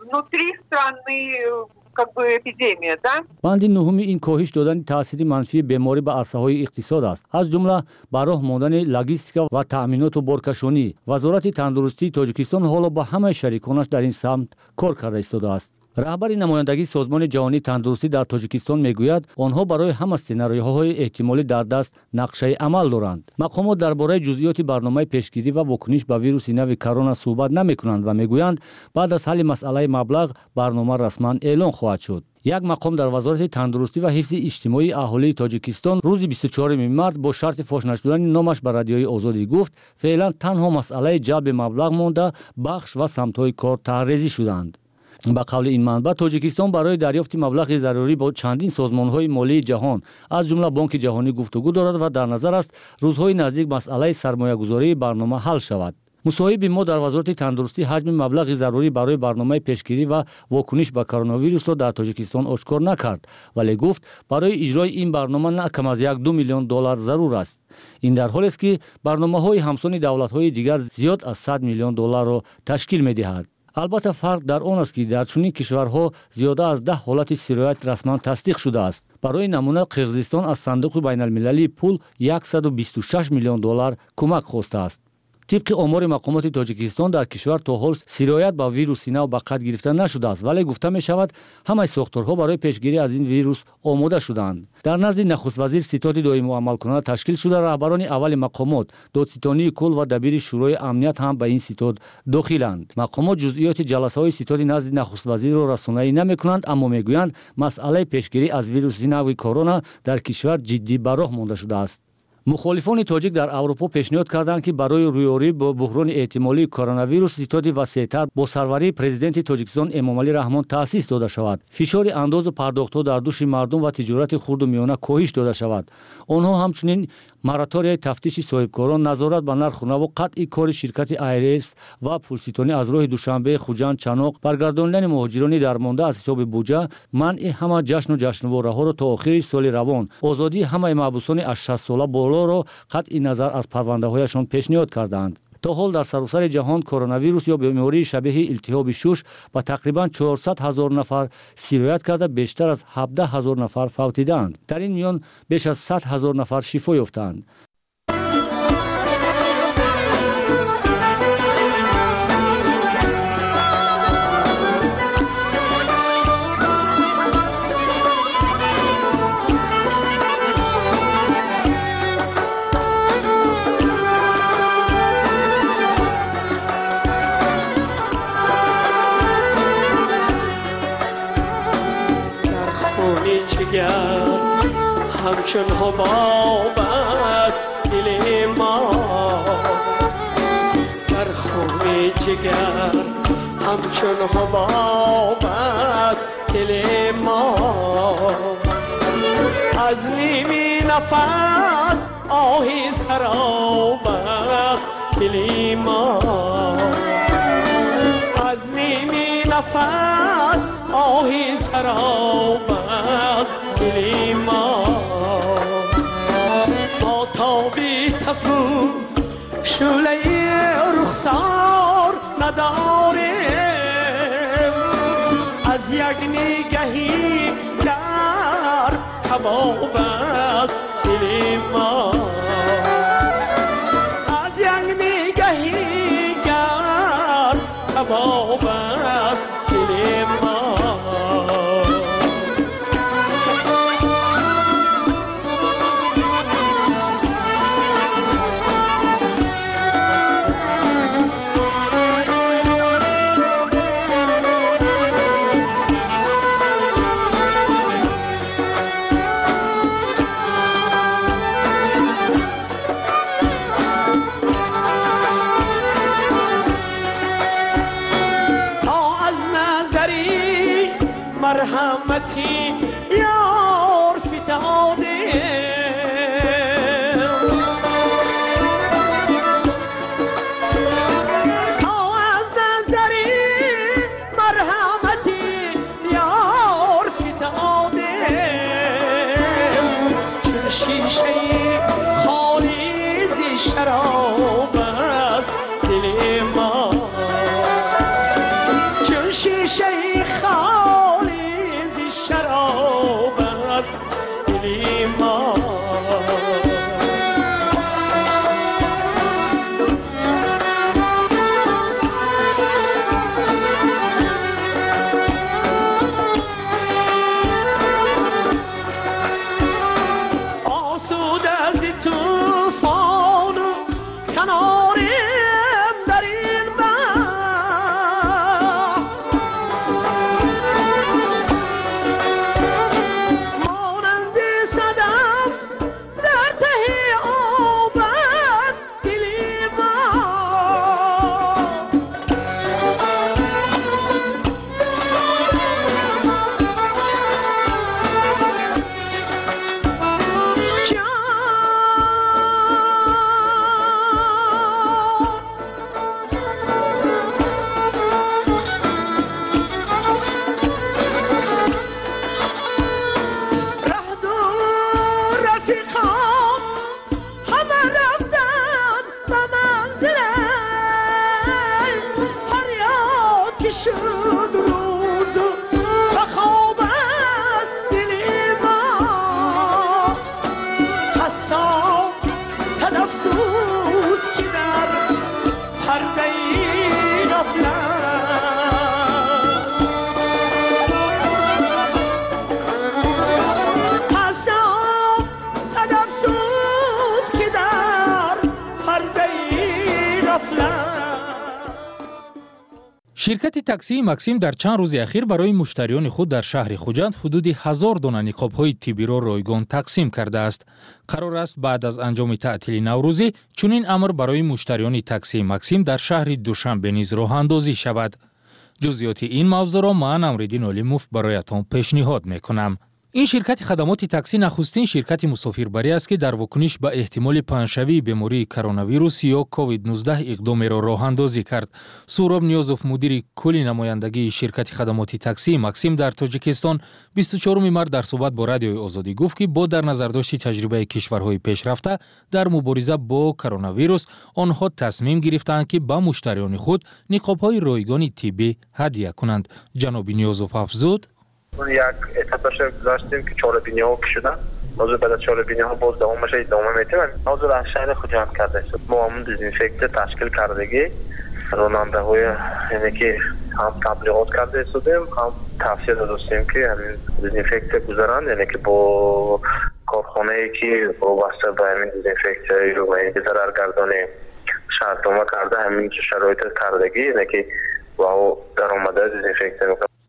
بند نهم این کاهش دادن تاثیر منفی بیماری به عرصه‌های اقتصاد است، از جمله به راه ماندن لاجستیک و تأمینات و بارکشانی. وزارت تندرستی تاجیکستان حالا با همه شریکانش در این سمت کار کرده ایستاده است. رهبر نمایندگی سازمان جهانی تندرستی در تاجیکستان میگوید آنها برای همه سناریوهای احتمالی در دست نقشه عمل دارند. مقامات درباره جزئیات برنامه پیشگیری و واکنش به ویروس نو کرونا صحبت نمی‌کنند و میگویند بعد از حل مسئله مبلغ برنامه رسما اعلان خواهد شد. یک مقام در وزارت تندرستی و حفظ اجتماعی اهالی تاجیکستان روز بیست و چهارم مارس با شرط فاش نشدن نامش به رادیوی آزادی گفت فعلا تنها مسئله جلب مبلغ مانده، بخش و سمت‌های کار طرح‌ریزی شدند. با قول این منبع تاجیکستان برای دریافت مبلغ ضروری با چندین سازمان‌های مالی جهان از جمله بانک جهانی گفتگو دارد و در نظر است روزهای نزدیک مسئله سرمایه‌گذاری برنامه حل شود. مصاحب ما در وزارت تندرستی حجم مبلغ ضروری برای برنامه پیشگیری و واکنش به کرونا ویروس را در تاجیکستان آشکار نکرد، ولی گفت برای اجرای این برنامه نه کم از یک دو میلیون دلار ضرور است. این در حالی است که برنامه‌های همسان دولت‌های دیگر زیاد از صد میلیون دلار را تشکیل می‌دهد. البته فرق در آن است که در چنین کشورها زیاده از ده حالت سرایت رسما تصدیق شده است. برای نمونه قرقیزستان از صندوق بین المللی پول صد و بیست و شش میلیون دلار کمک خواسته است. طبق آمار مقامات تاجیکستان در کشور تا حال سرایت با ویروس نو به قید گرفته نشده است، ولی گفته می شود همه ساختارها برای پیشگیری از این ویروس آماده شدند. در نزد نخست وزیر ستاد دائمی و عمل کننده تشکیل شده رهبران اول مقامات، دادستانی کل و دبیر شورای امنیت هم به این ستاد داخلند. مقامات جزئیات جلسه های ستاد نزد نخست وزیر را رسانه‌ای نمی کنند، اما میگویند مسئله پیشگیری از ویروس نو کرونا در کشور جدی به راه مانده شده است. مخالفان تاجیک در اروپا پیشنهاد کردند که برای رویاری با بحران احتمالی کرونا ویروس ستاد وسیع‌تر با سروری پرزیدنت تاجیکستان امامعلی رحمان تأسیس داده شود. فشار انداز و پرداخت‌ها در دوش مردم و تجارت خرد و میانه کاهش داده شود. آنها همچنین مراتوریای تفتیش صاحبکاران، نظارت بر نرخ و نو، قطع کار شرکت آیرس و پولستانی از راه دوشنبه، خوجند، چناق، برگرداندن مهاجران درمانده از حساب بودجه، منع همه جشن و جشنواره‌ها را تا آخر سال روان، آزادی همه محبوسان از شصت ساله بالا را قطع نظر از پرونده‌هایشان پیشنهاد کردند. تا حال در سراسر جهان کرونا ویروس یا بیماری شبیه التهاب شش با تقریبا چهارصد هزار نفر سرایت کرده بیشتر از هفده هزار نفر فوتیدند. در این میان بیش از صد هزار نفر شفا یافتند. همچون حباب است دل ما در خون جگر همچون حباب است دل ما از نیمی نفس آهی سراب است دل ما از نیمی نفس آهی سراب است دل ما ما تابی تفو شعله رخسار نداریم از یک نگهی در کباب است دل ما از یک نگهی در کباب است دل ما مرحمتی یار فتاده تا از نظری مرحمتی یار فتاده چون شیشه خالی ز شراب است دل ما چون شیشه خالی شراب است دل ما آسوده از طوفان کناریم در این شرکت تاکسی ماکسیم در چند روز اخیر برای مشتریان خود در شهر خوجند حدود هزار دانه نقاب‌های تیبی را رایگان تقسیم کرده است. قرار است بعد از انجام تعطیل نوروزی چنین امر برای مشتریان تاکسی ماکسیم در شهر دوشنبه نیز راه اندازی شود. جزئیات این موضوع را من امرالدین علیموف برایتان پیشنهاد میکنم. این شرکت خدمات تاکسی نخستین شرکت مسافربری است که در واکنش به احتمال پنه‌شوی بیماری کرونا ویروس یا کووید نوزده اقدام را راه اندازی کرد. سهراب نیازوف مدیر کلی نمایندگی شرکت خدمات تاکسی ماکسیم در تاجیکستان بیست و چهارم مارس در صحبت با رادیوی آزادی گفت که با در نظر داشت تجربه کشورهای پیشرفته در مبارزه با کرونا ویروس آنها تصمیم گرفتند که به مشتریان خود نقاب‌های رایگان تیبی هدیه کنند. جناب نیازوف افزود: یک اتفاقش گذاشتیم که چهار بینی ها کشیدن. موضوع بعد از چهار بینی ها باز دوامش ادامه میتیم. موضوع در شهر خوجند کرده است. ما هم دیزینفکت تشکیل کردگی راننده های یعنی که هم تبلیغات کرده استودیم هم توصیه دادیم که همین دیزینفکت گذارن، یعنی که با کارخانه ای که وابسته به همین دیزینفکت رو و این ضررگردانی شرطنامه کرده همین شرایط کردگی، یعنی که و درآمده دیزینفکت میکنه.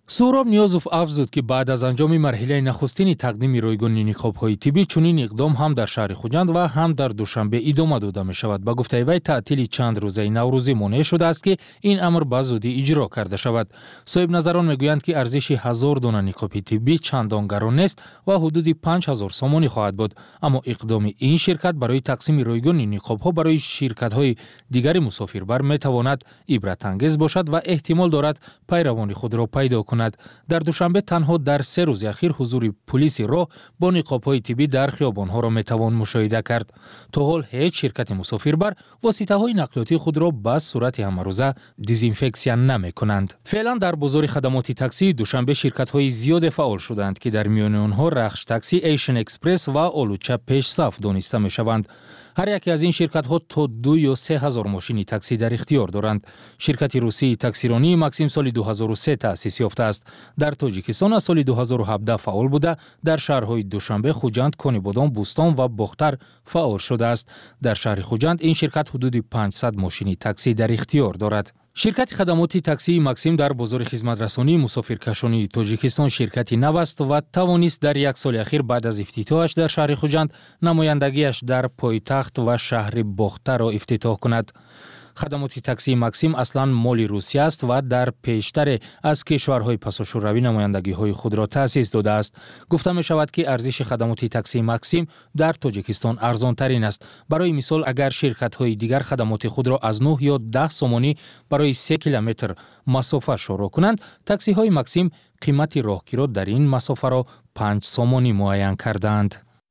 سهراب نیازوف افزود که بعد از انجام مرحله نخستین تقدیم رویگون نقاب‌های طبی چنین اقدام هم در شهر خوجند و هم در دوشنبه ادامه داده می شود. با گفته وی تعطیل چند روزه نوروزی مانع شده است که این امر به زودی اجرا کرده شود. صاحب نظران میگویند که ارزش هزار دانه نقاب طبی چندان گران نیست و حدود پنج هزار سومانی خواهد بود، اما اقدام این شرکت برای تقسیم رویگون نقاب‌ها برای شرکت‌های دیگر مسافربر میتواند عبرت انگیز باشد و احتمال دارد پیروان خود را پیدا کند. در دوشنبه تنها در سه روز اخیر حضور پلیس راه با نقاب‌های طبی در خیابان‌ها را میتوان مشاهده کرد. تا حال هیچ شرکت مسافربر واسطه‌های نقلیاتی خود را به صورت همروزه دیزینفکسیون نمی‌کنند. فعلا در بازار خدمات تاکسی دوشنبه شرکت‌های زیاد فعال شدند که در میان آنها رخش تاکسی، ایشن اکسپرس و آلوچه پیش صف دانسته می‌شوند. هر یک از این شرکت‌ها تا دو یا سه هزار ماشین تاکسی در اختیار دارند. شرکت روسی تاکسیرانی ماکسیم سال دو هزار و سه تأسیس یافته است. در تاجیکستان از سال دو هزار و هفده فعال بوده. در شهرهای دوشنبه، خوجند، کانیبادان، بوستان و بختر فعال شده است. در شهر خوجند این شرکت حدود پانصد ماشین تاکسی در اختیار دارد. شرکت خدمات تاکسی ماکسیم در بازار خدمت رسانی مسافرکشانی تاجیکستان شرکتی نو است و توانست در یک سال اخیر بعد از افتتاحش در شهر خوجند نمایندگیش در پایتخت و شهر بختر را افتتاح کند. خدمات تاکسی ماکسیم اصلا مال روسیه است و در پیشتر از کشورهای پاساژروی نمایندگی‌های خود را تأسیس داده است. گفته می شود که ارزش خدمات تاکسی ماکسیم در تاجیکستان ارزان ترین است. برای مثال اگر شرکت‌های دیگر خدمات خود را از نه یا ده سومانی برای سه کیلومتر مسافت شروع کنند، تاکسی‌های ماکسیم قیمت راهگیری را در این مسافت را پنج سومانی معین کردند.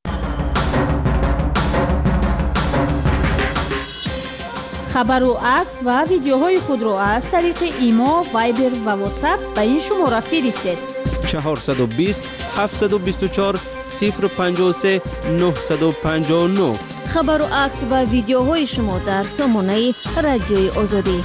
خبر و عکس و ویدیوهای خود را از طریق ایما، وایبر و واتساپ به این شماره فرستید. چهارصد و بیست هفتصد و بیست و چهار صفر پنجاه و سه نهصد و پنجاه و نه. خبر و عکس و ویدیوهای شما در سامانه رادیوی آزادی.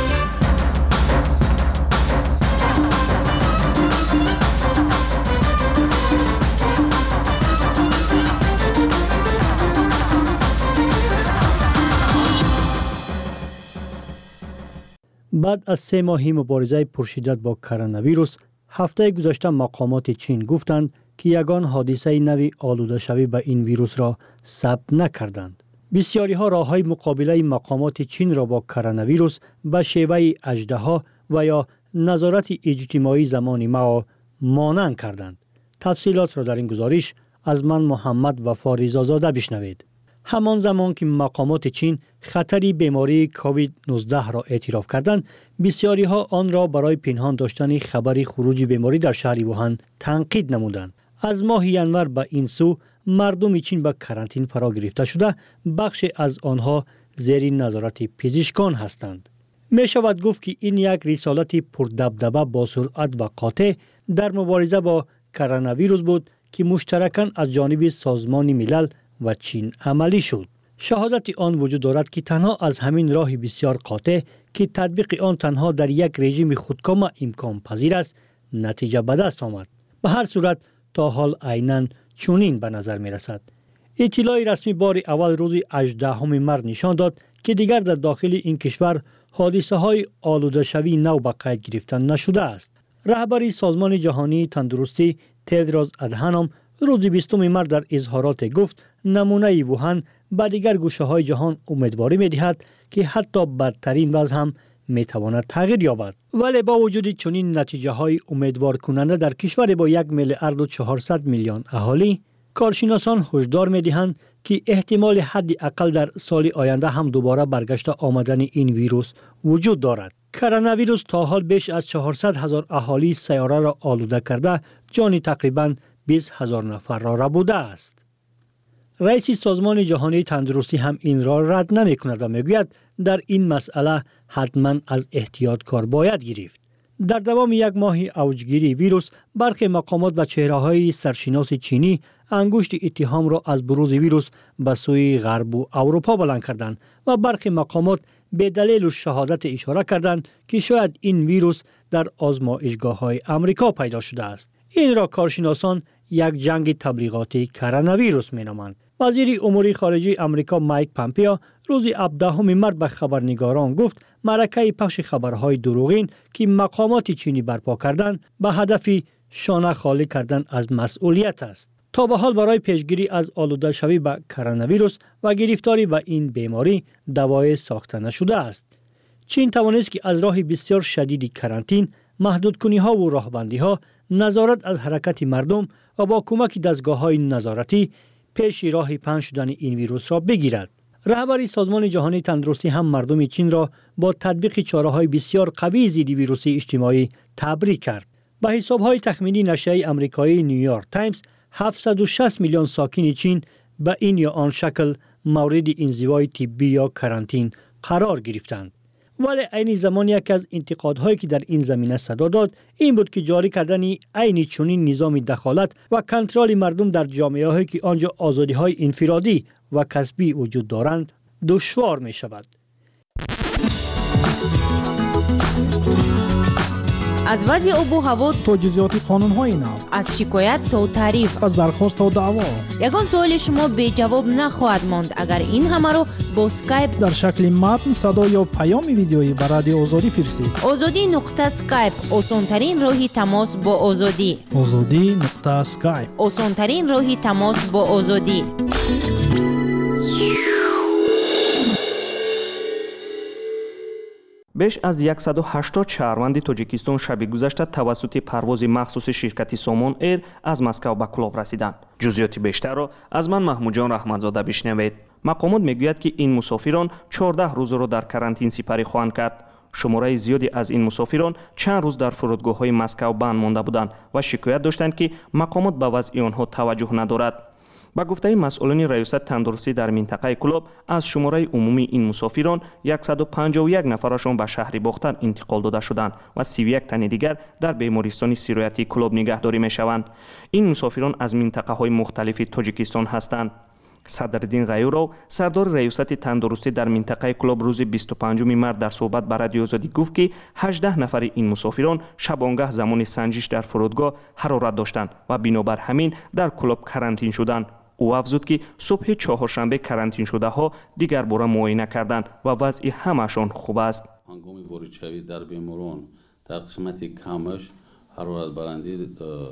بعد از سه ماهی مبارزه پرشدت با کرونا ویروس، هفته گذشته مقامات چین گفتند که یگان حادثه نوی آلوده شوی به این ویروس را ثبت نکردند. بسیاری ها راه های مقابله مقامات چین را با کرونا ویروس به شیوه اژدها و یا نظارت اجتماعی زمانی ما مانع کردند. تفصیلات را در این گزارش از من محمد وفا رضازاده بشنوید. همان زمان که مقامات چین خطری بیماری کووید نوزده را اعتراف کردند، بسیاری ها آن را برای پنهان داشتن خبر خروج بیماری در شهر ووهان تنقید نمودند. از ماه ینور به این سو مردم چین به کرانتین فرا گرفته شده، بخش از آنها زیر نظارت پزشکان هستند. می شود گفت که این یک رسالت پردبدبه با سرعت و قاطع در مبارزه با کرونا ویروس بود که مشترکاً از جانب سازمان ملل و چین عملی شد. شهادت آن وجود دارد که تنها از همین راه بسیار قاطع که تطبیق آن تنها در یک رژیم خودکام امکان پذیر است نتیجه به دست آمد. به هر صورت تا حال عیناً چنین به نظر می رسد. اطلاع رسمی بار اول روز هجدهم مارس نشان داد که دیگر در داخل این کشور حادثه های آلوده شوی نو به قید گرفتن نشده است. رهبر سازمان جهانی تندرستی تدروس ادهانم روز بیستم مارس در اظهارات گفت نمونه ووهان به دیگر گوشه های جهان امیدواری می دهد که حتی بدترین وضع هم می تواند تغییر یابد. ولی با وجود چنین نتیجه های امیدوار کننده در کشور با یک میلیارد و چهارصد میلیون اهالی، کارشناسان هشدار می دهند که احتمال حداقل در سال آینده هم دوباره برگشت آمدن این ویروس وجود دارد. کرونا ویروس تا حال بیش از چهارصد هزار اهالی سیاره را آلوده کرده، جان تقریباً بیست هزار نفر را ربوده است. رئیس سازمان جهانی تندرستی هم این را رد نمی کند و می گوید در این مسئله حتما از احتیاط کار باید گرفت. در دوام یک ماه اوجگیری ویروس، برخی مقامات و چهره های سرشناس چینی انگشت اتهام را از بروز ویروس به سوی غرب و اروپا بلند کردند و برخی مقامات به دلیل شهادت اشاره کردند که شاید این ویروس در آزمایشگاه های امریکا پیدا شده است. این را کارشناسان یک جنگ تبلیغاتی کرونا ویروس می نامند وزیر امور خارجه آمریکا مایک پامپیو روز هفدهم مارس به خبرنگاران گفت معرکه پخش خبرهای دروغین که مقامات چینی برپا کردند به هدف شانه خالی کردن از مسئولیت است. تا به حال برای پیشگیری از آلوده شوی به کرونا ویروس و گرفتاری به این بیماری دوای ساخته نشده است. چین توانست که از راه بسیار شدید کرانتین، محدودکنی ها و راهبندی ها، نظارت از حرکت مردم و با کمک دستگاه های نظارتی پیش راه پناه شدن این ویروس را بگیرد. رهبر سازمان جهانی تندرستی هم مردم چین را با تطبیق چاره‌های بسیار قوی ضد ویروس اجتماعی تبریک کرد. به حساب‌های تخمینی نشریه آمریکایی نیویورک تایمز، هفتصد و شصت میلیون ساکن چین به این یا آن شکل مورد انزوای طبی یا کرانتین قرار گرفتند. ولی عین زمان یک از انتقادهایی که در این زمینه صدا داد این بود که جاری کردن عین چنین نظام دخالت و کنترل مردم در جامعه‌هایی که آنجا آزادی‌های انفرادی و کسبی وجود دارند دشوار می شود. از وضع آب و هوا تا جزئیات قانون‌های نو، از شکایت تا تعریف، از درخواست تا دعوا، یگان سوال شما بی جواب نخواهد ماند اگر این همه رو با اسکایپ در شکل متن، صدا یا پیام ویدیویی به رادیو آزادی فرستید. آزادی نقطه اسکایپ آسان‌ترین راه تماس با آزادی. آزادی نقطه اسکایپ آسان‌ترین راه تماس با آزادی. بیش از صد و هشتاد شهروند تاجیکستان شب گذشته توسط پرواز مخصوص شرکت سومون ایر از مسکو به کلوب رسیدند. جزئیات بیشتر را از من محمود جان رحمتزاده بشنوید. مقامات میگوید که این مسافران چهارده روز را در کرانتین سپری خواهند کرد. شماره زیادی از این مسافران چند روز در فرودگاه‌های مسکو بند مانده بودند و شکایت داشتند که مقامات به وضع آنها توجه ندارد. با گفته مسئولان ریاست تندرستی در منطقه کلوب، از شماره عمومی این مسافران صد و پنجاه و یک نفرشان به شهر باختر انتقال داده شدند و سی و یک تن دیگر در بیمارستان سرایتی کلوب نگهداری می شوند. این مسافران از منطقه های مختلف تاجیکستان هستند. صدرالدین غیورو، سردار ریاست تندرستی در منطقه کلوب، روز بیست و پنجم مارس در صحبت با رادیو آزادی گفت که هجده نفر این مسافران شبانگاه زمان سنجش در فرودگاه حرارت داشتند و بنابر همین در کلوب کرانتین شدند. او افزود که صبح چهارشنبه کرانتین شده ها دیگر بار معاینه کردند و وضع همشان خوب است. هنگام وارد شوی در بیماران در قسمت کمش حرارت برنده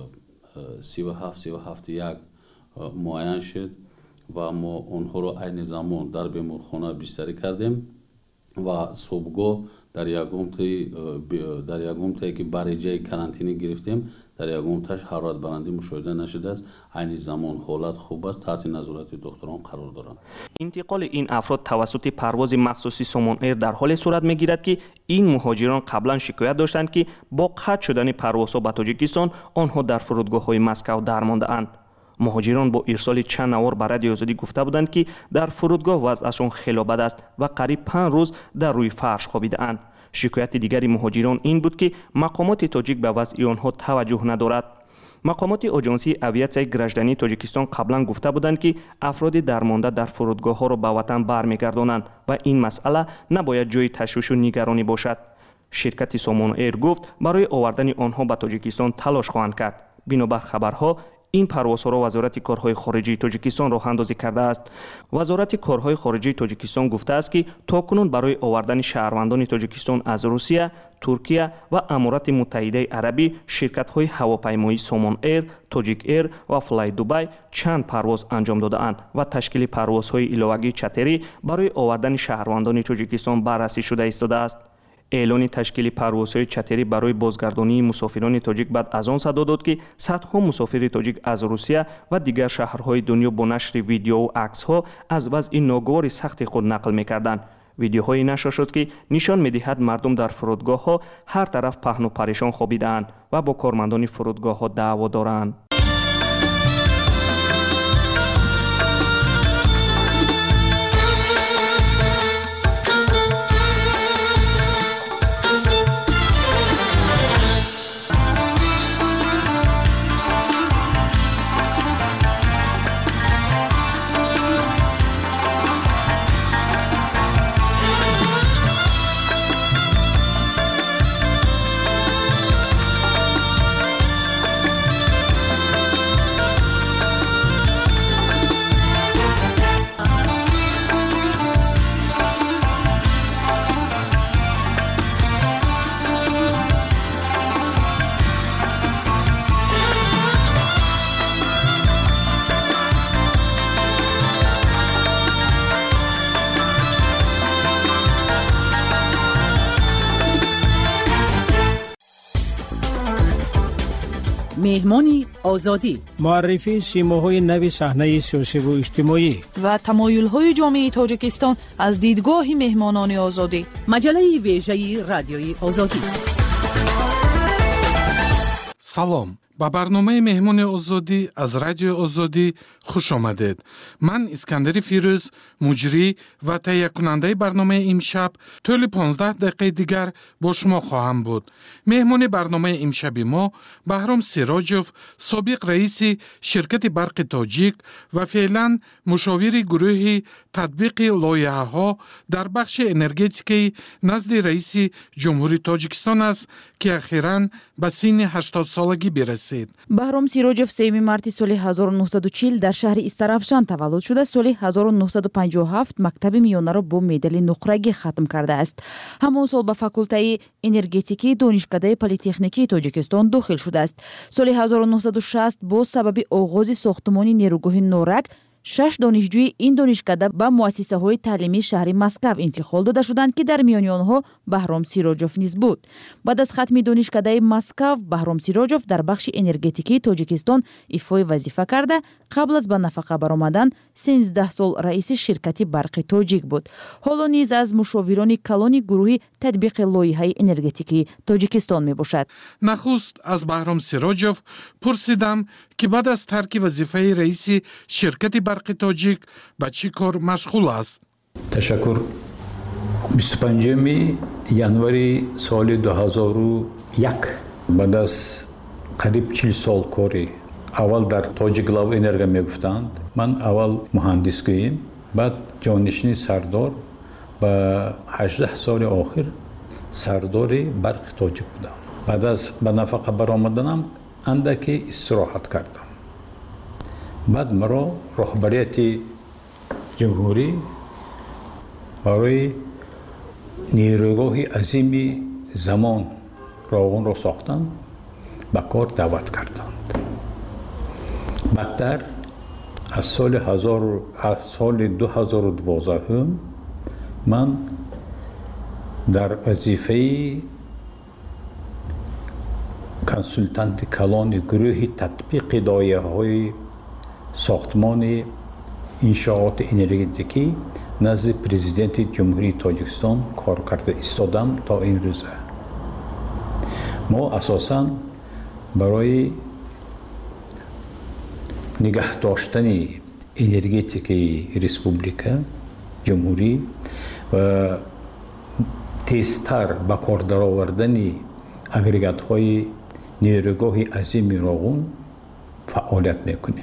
سی و هفت سی و هفت یک معاین شد و ما اونها را عین زمان در بیمارخانه بستری کردیم و صبحگاه در یکم تایی در یکم تایی که برای کرانتینی گرفتیم در یکم تاش حرارت برنده مشاهده نشده است. عین زمان حالت خوب است، تحت نظارت دکتران قرار دارند. انتقال این افراد توسط پرواز مخصوصی سومون ایر در حال صورت میگیرد که این مهاجران قبلا شکایت داشتند که با قطع شدن پروازها به تاجیکستان آنها در فرودگاه‌های مسکو درمانده اند. مهاجران با ارسال چند نوار به رادیو آزادی گفته بودند که در فرودگاه وضعشان خیلی بد است و قریب پنج روز در روی فرش خوابیده اند. شکایت دیگری مهاجران این بود که مقامات تاجیک به وضع آنها توجه ندارد. مقامات آژانسی اویاسیای گراجدانی تاجیکستان قبلا گفته بودند که افراد درمانده در فرودگاه ها را به وطن برمیگردانند و این مسئله نباید جای تشویش و نگرانی باشد. شرکت سومون ایر گفت برای آوردن آنها به تاجیکستان تلاش خواهند کرد. بنابر خبرها این پروازها را وزارت کارهای خارجه تاجیکستان راه اندازی کرده است. وزارت کارهای خارجه تاجیکستان گفته است که تاکنون برای آوردن شهروندان تاجیکستان از روسیه، ترکیه و امارات متحده عربی شرکت‌های هواپیمایی سومون ایر، تاجیک ایر و فلای دوبای چند پرواز انجام داده اند و تشکیل پروازهای علاوگی چتری برای آوردن شهروندان تاجیکستان بررسی شده ایستاده است. اعلان تشکیل پروازهای چتری برای بازگردانی مسافران تاجیک بعد از آن صدا داد که صدها مسافر تاجیک از روسیه و دیگر شهرهای دنیا با نشر ویدیو و عکس‌ها از وضع ناگوار سخت خود نقل می‌کردند. ویدیوهای نشر شد که نشان می‌دهد مردم در فرودگاه‌ها هر طرف پهن و پریشان خوابیده‌اند و با کارمندان فرودگاه‌ها دعوا دارند. مهمانی آزادی، معرفی سیماهای نو صحنه سیاسی و اجتماعی و تمایل‌های جامعه تاجیکستان از دیدگاه مهمانان آزادی. مجله ویژه رادیوی آزادی. سلام، با برنامه مهمان آزادی از رادیو آزادی خوش آمدید. من اسکندر فیروز، مجری و تهیه کننده برنامه امشب، طول پانزده دقیقه دیگر با شما خواهم بود. مهمان برنامه امشب ما بهرام سیراجوف، سابق رئیس شرکت برق تاجیک و فعلا مشاور گروه تطبیق لایحه‌ها در بخش انرژتیکی نزد رئیس جمهوری تاجیکستان است که اخیراً به سن هشتاد سالگی برسید. بهرام سیراجوف سوم مارت سال هزار و نهصد و چهل در شهر استرافشان تولد شده. سال هزار و نهصد و پنجاه و هفت مکتب میانه را با مدال نقرگی ختم کرده است. همان سال به فاکولته انرژتیکی دانشکده پلی‌تکنیکی تاجیکستان داخل شده است. سال هزار و نهصد و شصت با سبب آغاز ساختمان نیروگاه نورک شش دانشجوی این دانشکده به مؤسسه های تعلیمی شهر مسکو انتقال داده شدند که در میان آنها بهرام سیراجوف نیز بود. بعد از ختم دانشکده مسکو، بهرام سیراجوف در بخش انرژتیکی تاجیکستان ایفای وظیفه کرده. قبل از به نفقه برآمدن سیزده سال رئیس شرکت برق تاجیک بود. حالا نیز از مشاوران کلان گروه تطبیق لایحه انرژتیکی تاجیکستان می باشد. نخست از بهرام سیراجوف پرسیدم که بعد از ترک وظیفه رئیس شرکت برق تاجیک به چی کار مشغول است؟ تشکر. بیست و پنجم ینوری سال دو هزار و یک بعد از قریب چهل سال کاری اول در تاجیک لاو انرژی میگفتند. من اول مهندس گویم، بعد جانشین سردار و هجده سال آخر سردار برق تاجیک بودم. بعد از به نفقه برآمدنم اندکی استراحت کردم. بعد مرا رهبریت جمهوری برای نیروگاه عظیم زمان راغون را ساختند، به کار دعوت کردند. بعدتر از سال هزار از سال دو هزار و دوازده من در وظیفه کنسولتانت کلان گروه تطبیق لایحه‌های ساختمان انشاءات انرژتیکی نزد پرزیدنت جمهوری تاجیکستان کار کرده ایستادم تا این روز. ما اساساً برای نگه داشتن انرژتیکی ریسپوبلیکا جمهوری و تیزتر به کار درآوردن اگریگات های نیروگاه عظیم راغون فعالیت میکنیم.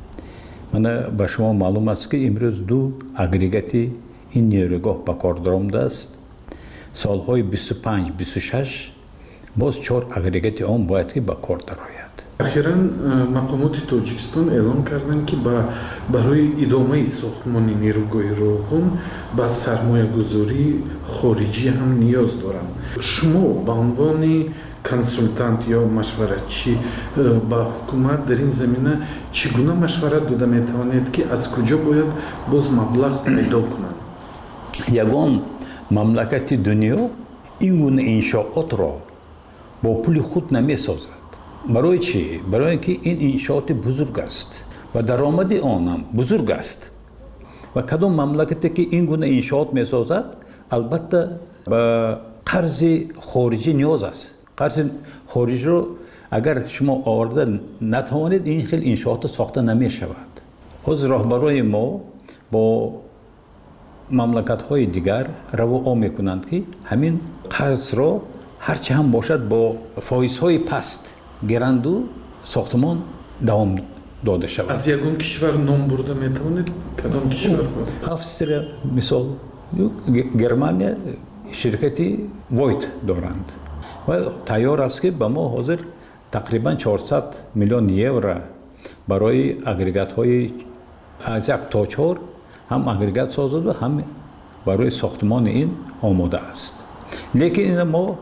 من به شما معلوم است که امروز دو اگریگات این نیروگاه به کار درآمده است. سالهای بیست و پنج بیست و شش باز چهار اگریگات آن باید که به کار درآید. اخیراً مقامات تاجیکستان اعلام کردند که برای ادامه ساختمان نیروگاه راغون با سرمایه گذاری خارجی هم نیاز دارند. شما به عنوان کنسولتانت یا مشورتچی با حکومت در این زمینه چگونه مشورت داده میتوانید که از کجا باید باز مبلغ پیدا کنند؟ یگان مملکت دنیا این گونه انشاءات را با پول خود نمی سازد. برای چی؟ برای اینکه این انشاءات بزرگ است و درآمد آن هم بزرگ است و کدام مملکتی که این گونه انشاءات می سازد البته به قرض خارجی نیاز است. قرض خارجی رو اگر شما آورده نتوانید این خیلی انشاءات ساخته نمی شود. از راهبرای ما با مملکت های دیگر روا می کنند که همین قرض را هرچه هم باشد با فایز های پست گرندو ساختمان دوام داده شود. از یگان کشور نام برده میتوانید کدام کشور؟ افسریا مثال گرمانیا شرکتی وایت دارند و تیار است که به ما حاضر تقریبا چهارصد میلیون یورو برای اگریگات های از یک تا چهار هم اگریگات سازد و هم برای ساختمان این آماده است. لیکن ما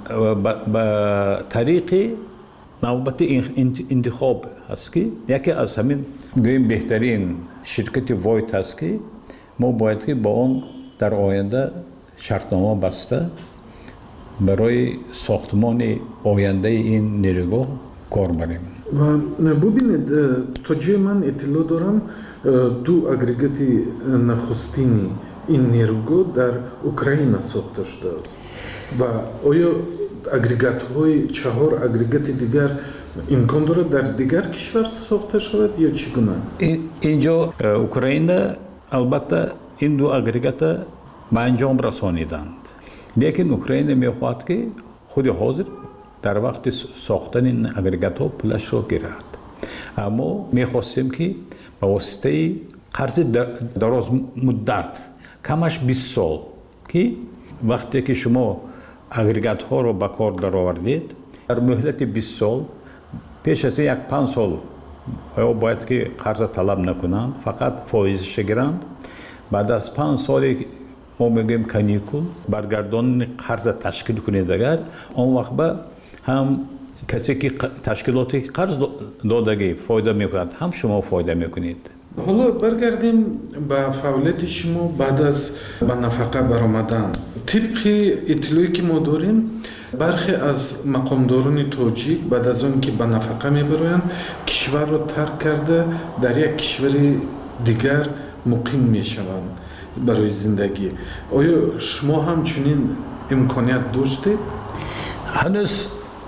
به طریق نوبت انتخاب هست که یکی از همین گویم بهترین شرکت وایت هست که ما باید که با آن در آینده شرطنامه بسته برای ساختمان آینده این نیروگاه کار بریم. و ببینید تا جای من اطلاع دارم دو اگریگات نخستینی این نیروگاه در اوکراین ساخته شده است و آیا اگریگات های چهار اگریگات دیگر امکان دارد در دیگر کشور ساخته شود یا چگونه؟ اینجا اوکراین البته این دو اگریگات به انجام رسانیدند، لیکن اوکراین میخواهد که خود حاضر در وقت ساختن این اگریگات ها پولش را گیرد، اما میخواستیم که به واسطه قرض دراز مدت کمش بیست سال که وقتی که شما اگریگات ها رو به کار در آوردید در مهلت بیست سال پیش از یک پنج سال باید که قرض طلب نکنند، فقط فایزش گیرند. بعد از پنج سال ما میگیم کانیکول برگردان قرض تشکیل کنید، اگر اون وقت به هم کسی که تشکیلاتی قرض دادگی فایده میکند هم شما فایده میکنید. حالا برگردیم به فعالیت شما بعد از به نفقه برآمدن. طبق اطلاعی که ما داریم برخی از مقامداران تاجیک بعد از اون که به نفقه میبرند کشور را ترک کرده در یک کشور دیگر مقیم میشوند برای زندگی. آیا شما هم چنین امکانیت داشتید؟ هنوز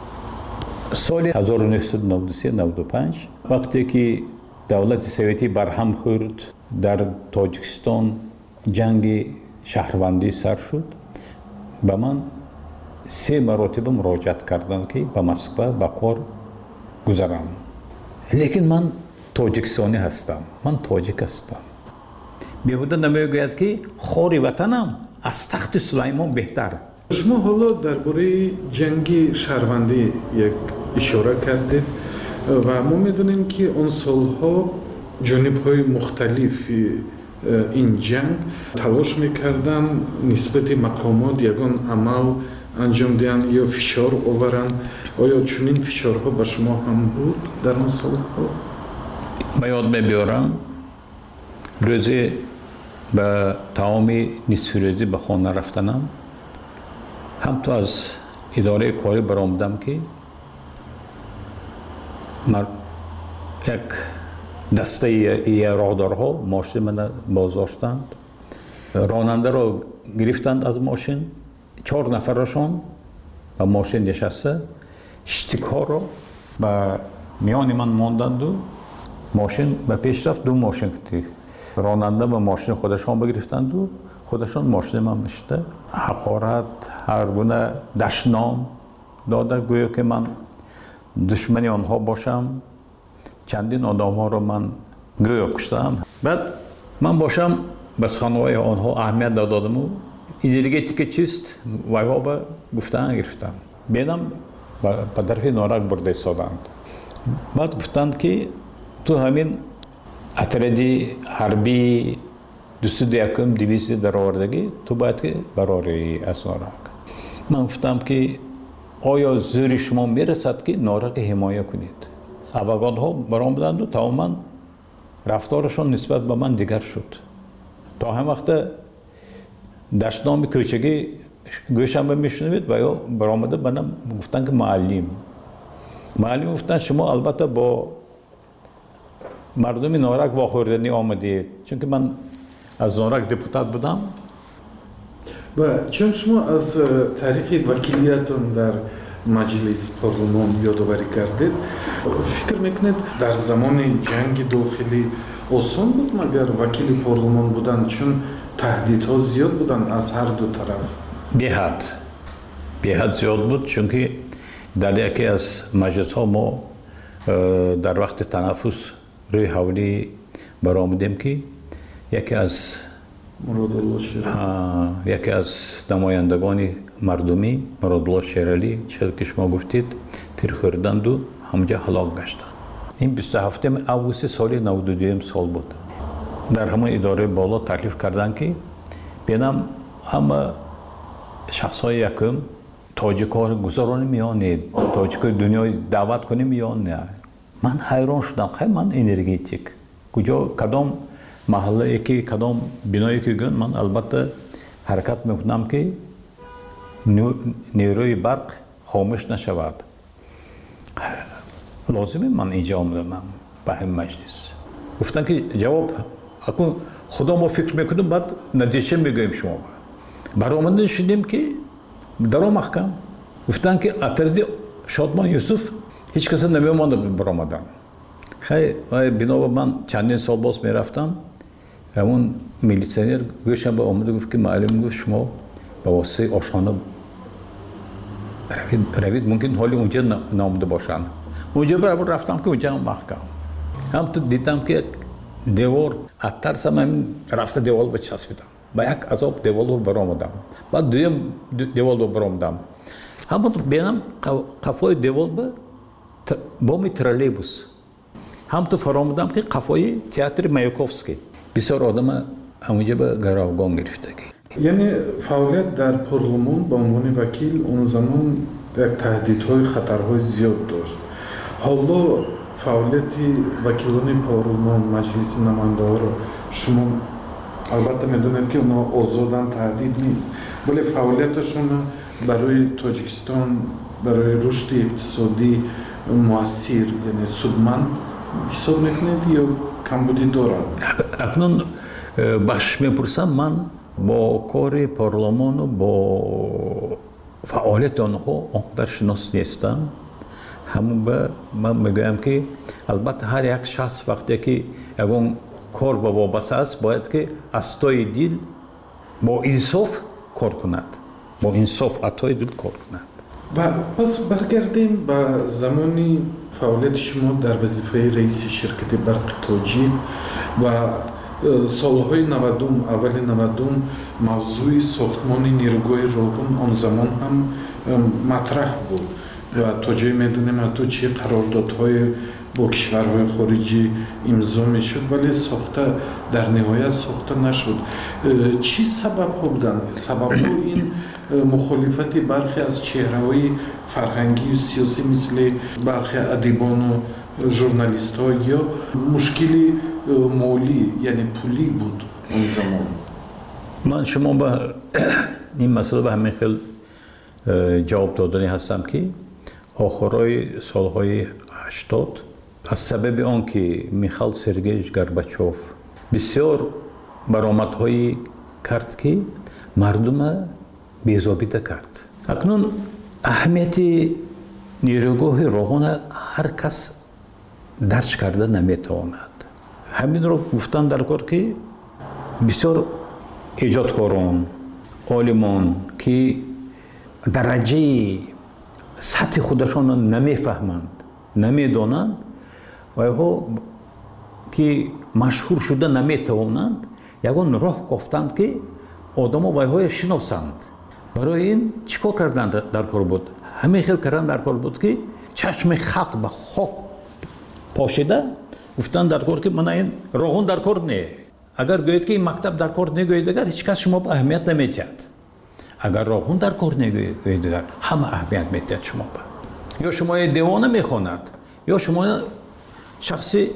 سال هزار و نهصد و نود و سه نود و پنج وقتی که دولت سوویتی برهم خورد در تاجیکستان جنگ شهروندی سر شد، به من سه مراتب مراجعت کردند که به مسکو به کار گذارم. لیکن من تاجیکستانی هستم، من تاجیک هستم. بیهوده نمیگوید که خاری وطنم از تخت سلیمان بهتر. شما حالا درباره جنگ شهروندی یک اشاره کردید و ما میدونیم که اون سالها جانب‌های مختلفی این جنگ تلاش میکردن نسبت مقامات یگان عمل انجام دهند یا فشار آورند. آیا چنین فشارها به شما هم بود در اون سالها؟ من یاد میبیارم روزی به تمام نصف روزی به خانه رفتنم، هم تو از اداره کاری برآمدم که من یک دسته یه راهدارها ماشین من بازداشتند، راننده را گرفتند از ماشین، چهار نفرشان به ماشین نشسته، شتیک ها را به میان من ماندند و ماشین به پیش رفت. دو ماشین که راننده به ماشین خودشان بگرفتند و خودشان ماشین من میشته، حقارت هر گونه دشنام داده گویا که من دشمنی آنها باشم. چندین آدم ها را من گویا کشتم. بعد من باشم بس خانوای آنها اهمیت دادم و انرژیتیک چیست ویها به گفتن گرفتم. بیدم به طرف نارک برده ایستادند. بعد گفتند که تو همین اتردی حربی دوست یکم دویست در آوردگی تو باید که براری از نارک. من گفتم که آیا زور شما میرسد که نارک حمایه کنید؟ افغان ها برآمدند و تماما رفتارشان نسبت به من دیگر شد. تا هم وقت دشنام کوچگی گوشم به میشنوید و یا برآمده بنام گفتن که معلم معلم گفتن شما البته با مردم نارک واخوردنی آمدید، چون که من از نارک دپوتات بودم. و چون شما از تاریخ وکیلیتون در مجلس پارلمان یادآوری کردید، فکر میکنید در زمان جنگ داخلی آسان بود مگر وکیل پارلمان بودن، چون تهدیدها زیاد بودن از هر دو طرف؟ به حد به حد زیاد بود، چون که در یکی از مجلس ها ما در وقت تنفس روی حولی برآمدیم که یکی از یکی از نمایندگان مردمی مرادالله شیرالی چیزی که شما گفتید تیر خوردند و همونجا هلاک گشتند. این بیست و هفتم آگوست سال نود و دو سال بود. در همون اداره بالا تکلیف کردند که بینم همه شخص های یکم تاجیک ها گذارانی میانید، تاجیک های دنیای دعوت کنیم یا نه. من حیران شدم، خیلی من انرژیتیک کجا کدام محله که کدام بنایی که گن من البته حرکت میکنم که نیروی برق خاموش نشود. لازمه من اینجا آمدم به همین مجلس. گفتن که جواب اکنون خدا ما فکر میکنیم بعد نتیجه میگوییم شما. برآمده شدیم که در محکم گفتن که اطرد شادمان یوسف هیچ کس نمی‌آمد برآمدن. خیلی بنا به من چندین سال باز میرفتم همون میلیسیونر گوشم به آمده گفت که معلم گفت شما به واسطه آشخانه روید, روید ممکن حالی اونجا نامده باشن. اونجا برای رفتم که اونجا هم محکم هم تو دیدم که دیوار اترسم همین رفته دیوار به چسبیدم با یک عذاب دیوار رو برآمدم بعد دویم دیوار رو برآمدم همون بینم قفای دیوار به بامی ترالیبوس هم تو فرامودم که قفای تئاتر مایاکوفسکی بسیار آدم همونجا به گروگان گرفتگی. یعنی فعالیت در پارلمان به عنوان وکیل اون زمان یک تهدیدهای خطرهای زیاد داشت. حالا فعالیت وکیلان پارلمان مجلس نماینده ها رو شما البته میدونید که اونا آزادن تهدید نیست ولی فعالیتشون برای تاجیکستان برای رشد اقتصادی مؤثر یعنی سودمند حساب میکنید یا کمبودی دارد؟ اکنون بخش میپرسم من با کار پارلمان و با فعالیت آنها آنقدر شناس نیستم. همون به من میگویم که البته هر یک شخص وقتی که اون کار با وابسته است باید که از توی دل با انصاف کار کند با انصاف اتای دل کار کند. و پس برگردیم به زمانی فعالیت شما در وظیفه رئیس شرکت برق تاجیک و سالهای نودم اول نودم موضوع ساختمان نیروگاه روغن آن زمان هم مطرح بود و تا جایی میدونیم حتی چه قراردادهای با کشورهای خارجی امضا میشد ولی ساخته در نهایت ساخته نشد. چی سبب ها بودن؟ سبب ها این مخالفت برخی از چهره‌های فرهنگی و سیاسی مثل برخی ادیبان و ژورنالیست ها یا مشکلی مالی یعنی پولی بود اون زمان؟ من شما به این مسئله به همین خیلی جواب دادنی هستم که آخرای سالهای هشتاد از سبب آن که میخائیل سرگییویچ گورباچوف بسیار برآمدهایی کرد که مردم بی‌ضابطه کرد. اکنون اهمیت نیروگاه روغن هر کس درک کرده نمیتواند. همین رو گفتن در کار که بسیار ایجادکاران عالمان که درجه سطح خودشان نمیفهمند نمیدانند و ها که مشهور شده نمیتوانند یگان راه گفتند که آدم ها های شناسند. برای این چیکار کردند در کار بود؟ همه خیلی کردن در کار بود که چشم خلق به خاک پاشیده گفتن در کار که من این روغن در کار نه. اگر گوید که این مکتب در کار نگوید اگر هیچ کس شما به اهمیت نمیدهد. اگر روغن در کار نگوید اگر همه اهمیت میدهد شما به. یا شما دیوانه میخواند یا شما شخصی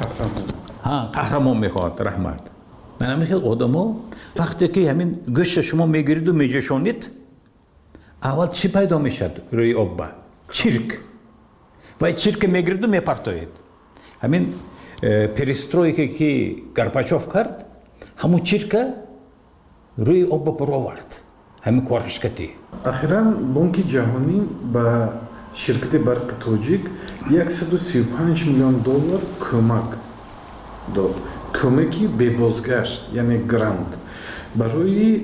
ها قهرمان میخواد رحمت. من همین خیلی آدما وقتی که همین گوشت شما میگیرید و میجوشانید اول چی پیدا میشد روی آب؟ چرک. و چرک میگیرید و میپرتوید. همین پریسترویکی که گورباچوف کرد همون چرک روی آب برو آورد. همین کارش کردی. اخیراً بانک جهانی با شرکت برق تاجیک صد و سی و پنج میلیون دلار کمک داد. کمکی به بازگشت یعنی گراند برای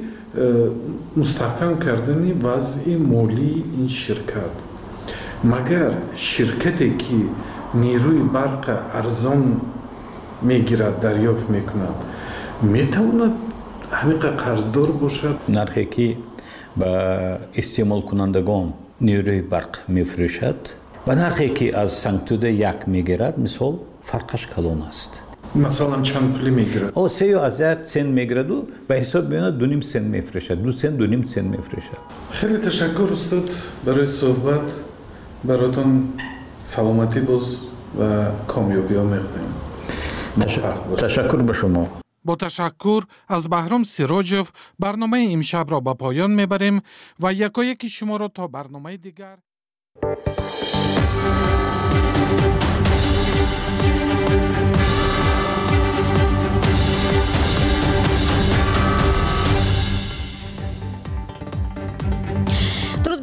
مستحکم کردن وضع مالی این شرکت. مگر شرکتی که نیروی برق ارزان میگیرد دریافت میکند میتواند همین قرضدار باشد؟ نرخی که با استعمال کنندگان نیروی برق میفروشد و نرخی که از سنگتوده یک میگیرد مثال فرقش کلان است. مثلا چند پولی میگیرد؟ او سه از یک سن میگیرد و به حساب میاد دو نیم سن میفروشد. دو سن دو نیم سن میفروشد. خیلی تشکر استاد برای صحبت. براتون سلامتی باز و کامیابی ها میخوایم. تشکر به شما. با تشکر از بهرام سیراجوف برنامه امشب را به پایان میبریم و یکایک شما را تا برنامه دیگر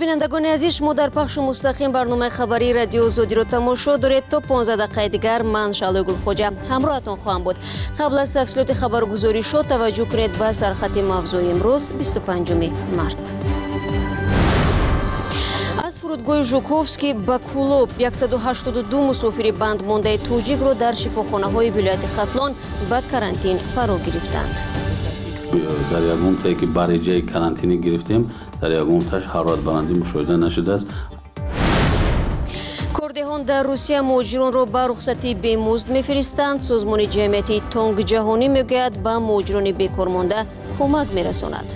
بینندگان عزیز، شما در پخش مستقیم برنامه خبری رادیو آزادی رو تماشا دارید. تا پانزده دقیقه دیگر من شعله گلخوجه همراهتان خواهم بود. قبل از تفصیلات خبرگزاری شد توجه کنید به سرخط موضوع امروز بیست و پنجم مارت. از فرودگاه ژوکوفسکی به کولوب صد و هشتاد و دو مسافر بندمانده توجیک رو در شفاخانه‌های ولایت ختلان به کرانتین فرا گرفتند. در یگان تایی که برای جای کرانتینی گرفتیم، در یگان تاش حرارت بلندی مشاهده نشده است. کردهان در روسیه مهاجران را به رخصتی بیمزد میفرستند. سازمان جمعیت تانک جهانی میگوید به مهاجران بیکار مانده کمک میرساند.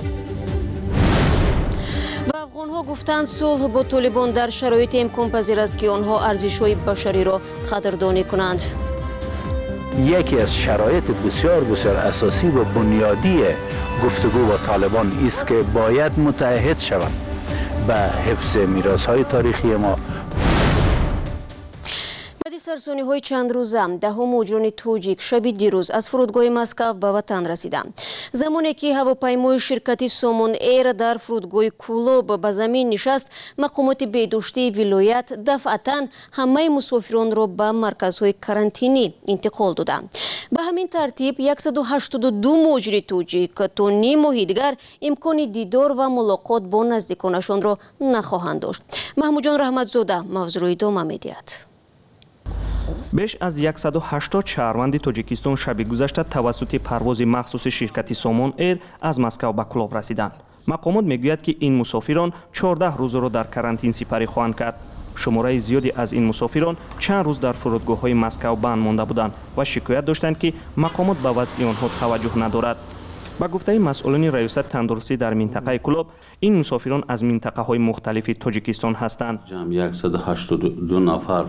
و افغانها گفتند صلح با طالبان در شرایط امکان پذیر است که آنها ارزش‌های بشری را قدردانی کنند. یکی از شرایط بسیار بسیار اساسی و بنیادی گفتگو با طالبان است که باید متحد شوند به حفظ میراث‌های تاریخی ما. بعد سرسانی های چند روزه دهم مهاجران توجیک شب دیروز از فرودگاه مسکو به وطن رسیدند. زمانی که هواپیمای شرکت سومون ایر در فرودگاه کولوب به زمین نشست، مقامات بهداشتی ولایت دفعتاً همه مسافران را به مرکزهای کرانتینی انتقال دادند. به همین ترتیب صد و هشتاد و دو مهاجر توجیک تا نیم ماه دیگر امکان دیدار و ملاقات با نزدیکانشان را نخواهند داشت. محمود جان رحمتزاده موضوع ادامه می‌دهد. بیش از صد و هشتاد شهروند تاجیکستان شب گذشته توسط پرواز مخصوص شرکت سومون ایر از مسکو به کولوب رسیدند. مقامات میگوید که این مسافران چهارده روز را در کرانتین سپری خواهند کرد. شماره زیادی از این مسافران چند روز در فرودگاه‌های مسکو بند مانده بودند و شکایت داشتند که مقامات به وضع آنها توجه ندارد. با گفته مسئولان ریاست تندرستی در منطقه کولوب، این مسافران از منطقه‌های مختلف تاجیکستان هستند. جمع صد و هشتاد و دو نفر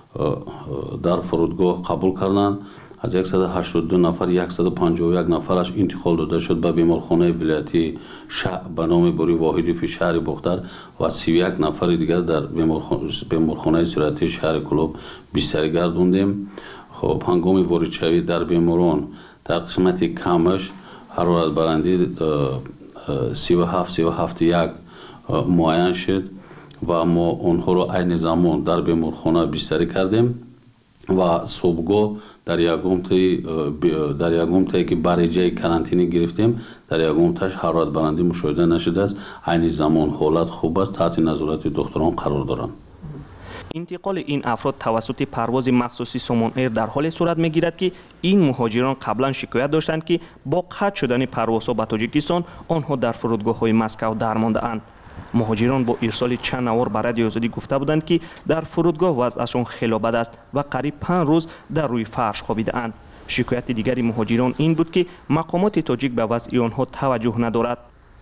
در فرودگاه قبول کردند. از صد و هشتاد و دو نفر صد و پنجاه و یک نفرش انتقال داده شد به بیمارخانه ولایتی به نام بوری واحدی فی شهر بختر و سی و یک نفر دیگر در بیمارخانه صورتی شهر کولوب بستری گردوندیم. خب هنگام وارد شوی در بیماران در قسمت کمش حرارت بلندی سی و هفت سی و هفت یک معاین شد و ما آنها را عین زمان در بیمارخانه بستری کردیم و صبحگاه در یگام تایی در یگام تایی که برای جای کرانتینی گرفتیم، در یگام تاش حرارت بلندی مشاهده نشده است. عین زمان حالت خوب است، تحت نظارت دکتران قرار دارند. انتقال این افراد توسط پرواز مخصوصی سومون ایر در حال صورت میگیرد که این مهاجران قبلا شکایت داشتند که با قطع شدن پروازها به تاجیکستان آنها در فرودگاه‌های مسکو درمانده اند. مهاجران با ارسال چند نوار به رادیو آزادی گفته بودند که در فرودگاه وضعشان خیلی بد است و قریب پنج روز در روی فرش خوابیده اند. شکایت دیگری مهاجران این بود که مقامات تاجیک به وضع آنها توجه ندارد.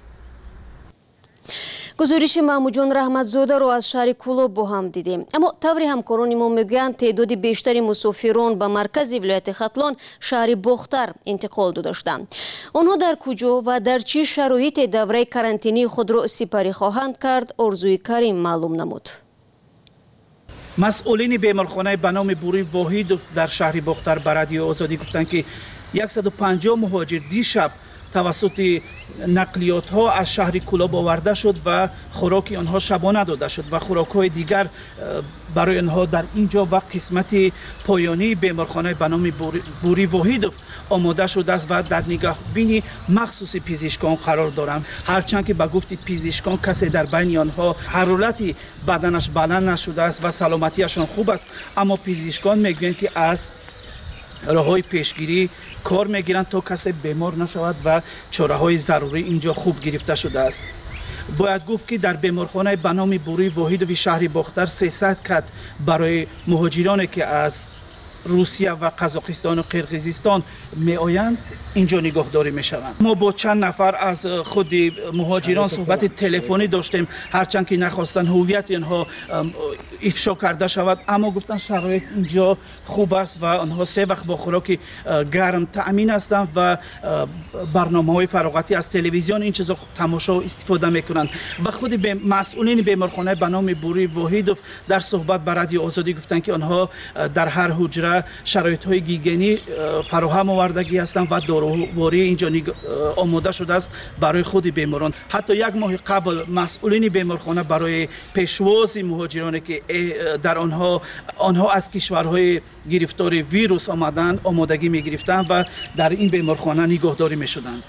گزارش محمود جان رحمتزاده را از شهر کولوب با هم دیدیم. اما طوری همکاران ما میگویند تعداد بیشتری مسافران به مرکز ولایت ختلان شهر بختر انتقال داشتند. آنها در کجا و در چه شرایطی دوره کرانتینی خود را سپری خواهند کرد؟ آرزوی کریم معلوم نمود. مسئولین بیمارخانه به نام بوری واحد در شهر بختر به رادیو آزادی گفتند که صد و پنجاه مهاجر دیشب توسط نقلیات ها از شهر کولوب آورده شد و خوراک آنها شبانه داده شد و خوراک های دیگر برای آنها در اینجا و قسمت پایانی بیمارخانه به نام بوری واحد آماده شده است و در نگهبانی مخصوص پزشکان قرار دارند. هرچند که به گفت پزشکان کسی در بین آنها حرارت بدنش بلند نشده است و سلامتیشان خوب است، اما پزشکان میگویند که از راه‌های پیشگیری کار میگیرند تا کسی بیمار نشود و چاره‌های ضروری اینجا خوب گرفته شده است. باید گفت که در بیمارخانه به نام بوری واحد و شهر بختر سیصد کت برای مهاجرانی که از روسیه و قزاقستان و قرقیزستان می آیند اینجا نگهداری می شوند. ما با چند نفر از خود مهاجران صحبت تلفنی داشتیم، هرچند که نخواستن هویت اینها افشا کرده شود، اما گفتن شرایط اینجا خوب است و آنها سه وقت با خوراک گرم تأمین هستند و برنامه های فراغتی از تلویزیون این چیزا تماشا و استفاده میکنند. و خود مسئولین بیمارخانه به نام بوری واحد در صحبت با رادیو آزادی گفتند که آنها در هر حجره را شرایط های گیگنی فراهم آوردگی هستند و داروواری اینجا آماده شده است برای خود بیماران. حتی یک ماه قبل مسئولین بیمارخانه برای پیشواز مهاجرانی که در آنها آنها از کشورهای گرفتار ویروس آمدند آمادگی می گرفتند و در این بیمارخانه نگهداری می شدند.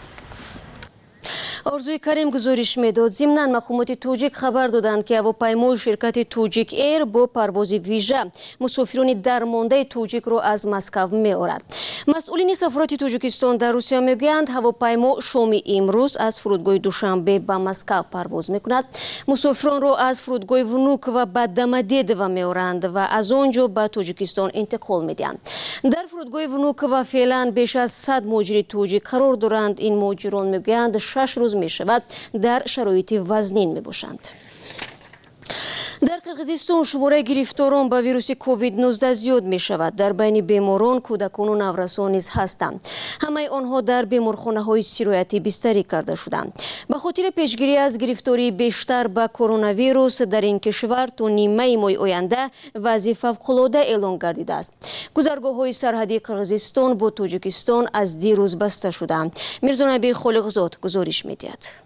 آرزوی کریم گزارش میداد. ضمناً مقامات توجیک خبر دادند که هواپیمای شرکت توجیک ایر با پرواز ویژه مسافران درمانده توجیک را از مسکو می‌آورد. مسئولین سفارت تاجیکستان در روسیه میگویند هواپیما شام امروز از فرودگاه دوشنبه به مسکو پرواز میکند. مسافران را از فرودگاه ونوک و به دمدیدو می‌آورند و از آنجا به تاجیکستان انتقال می‌دهند. در فرودگاه ونوک و فعلا بیش از صد مهاجر توجیک قرار دارند. این مهاجران میگویند شش روز می شود در شرایط وزنین می باشند. در قرقیزستان شماره گرفتاران با ویروس کووید نوزده زیاد می شود. در بین بیماران کودکان و نورسان نیز هستند. همه آنها در بیمارخانه های سرایتی بستری کرده شدند. به خاطر پیشگیری از گرفتاری بیشتر به کرونا ویروس در این کشور تا نیمه ماه آینده وضع فوق‌العاده اعلان گردیده است. گذرگاه های سرحدی قرقیزستان با تاجیکستان از دیروز بسته شدند. میرزا نبی خالقزاد گزارش می‌دهد.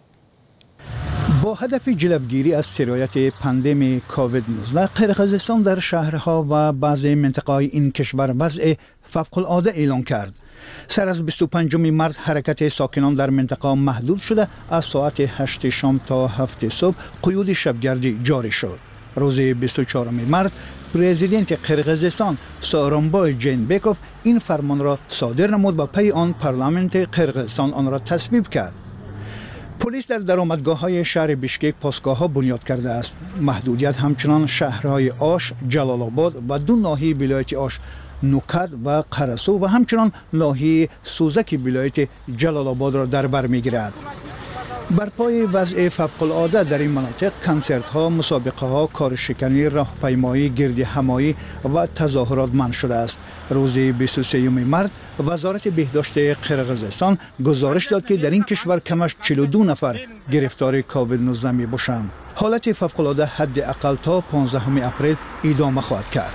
با هدف جلوگیری از سرایت پاندمی کووید نوزده قرقیزستان در شهرها و بعضی مناطق این کشور وضع فوق‌العاده اعلان کرد. سر از بیست و پنجم مارس حرکت ساکنان در منطقه محدود شده از ساعت هشت شام تا هفت صبح قیود شبگردی جاری شد. روز بیست و چهارم مارس پرزیدنت قرقیزستان سورونبای جینبکوف این فرمان را صادر نمود و پی آن پارلمانت قرقیزستان آن را تصویب کرد. پلیس در درآمدگاه‌های شهر بیشکک پاسگاه‌ها بنیاد کرده است. محدودیت همچنان شهرهای آش، جلال آباد و دو ناحیه ولایت آش نوکد و قرسو و همچنان ناحیه سوزک ولایت جلال آباد را در بر می‌گیرد. بر پای وضع فوق‌العاده در این مناطق کنسرت‌ها، مسابقه‌ها، کارشکنی، راهپیمایی، گردهمایی و تظاهرات منع شده است. روز بیست و سوم مارس وزارت بهداشت قرقیزستان گزارش داد که در این کشور کمش چهل و دو نفر گرفتار کووید نوزده می باشند. حالت فوق‌العاده حداقل تا پانزدهم اپریل ادامه خواهد کرد.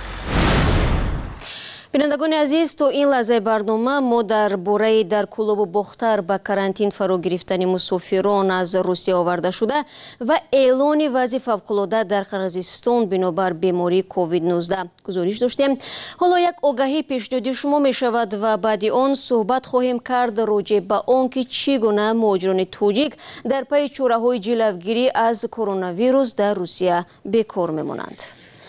بینندگان عزیز، تو این لحظه برنامه ما در باره در کلوب و بختر به کرانتین فرا گرفتن مسافران از روسیه آورده شده و اعلان وضع فوق‌العاده در قرقیزستان بنابر بیماری کووید نوزده گزارش داشتیم. حالا یک آگاهی پیشنهادی شما می شود و بعد آن صحبت خواهیم کرد راجع به آنکه چگونه مهاجران توجیک در پی چاره‌های جلوگیری از کرونا ویروس در روسیه به کار می‌مانند.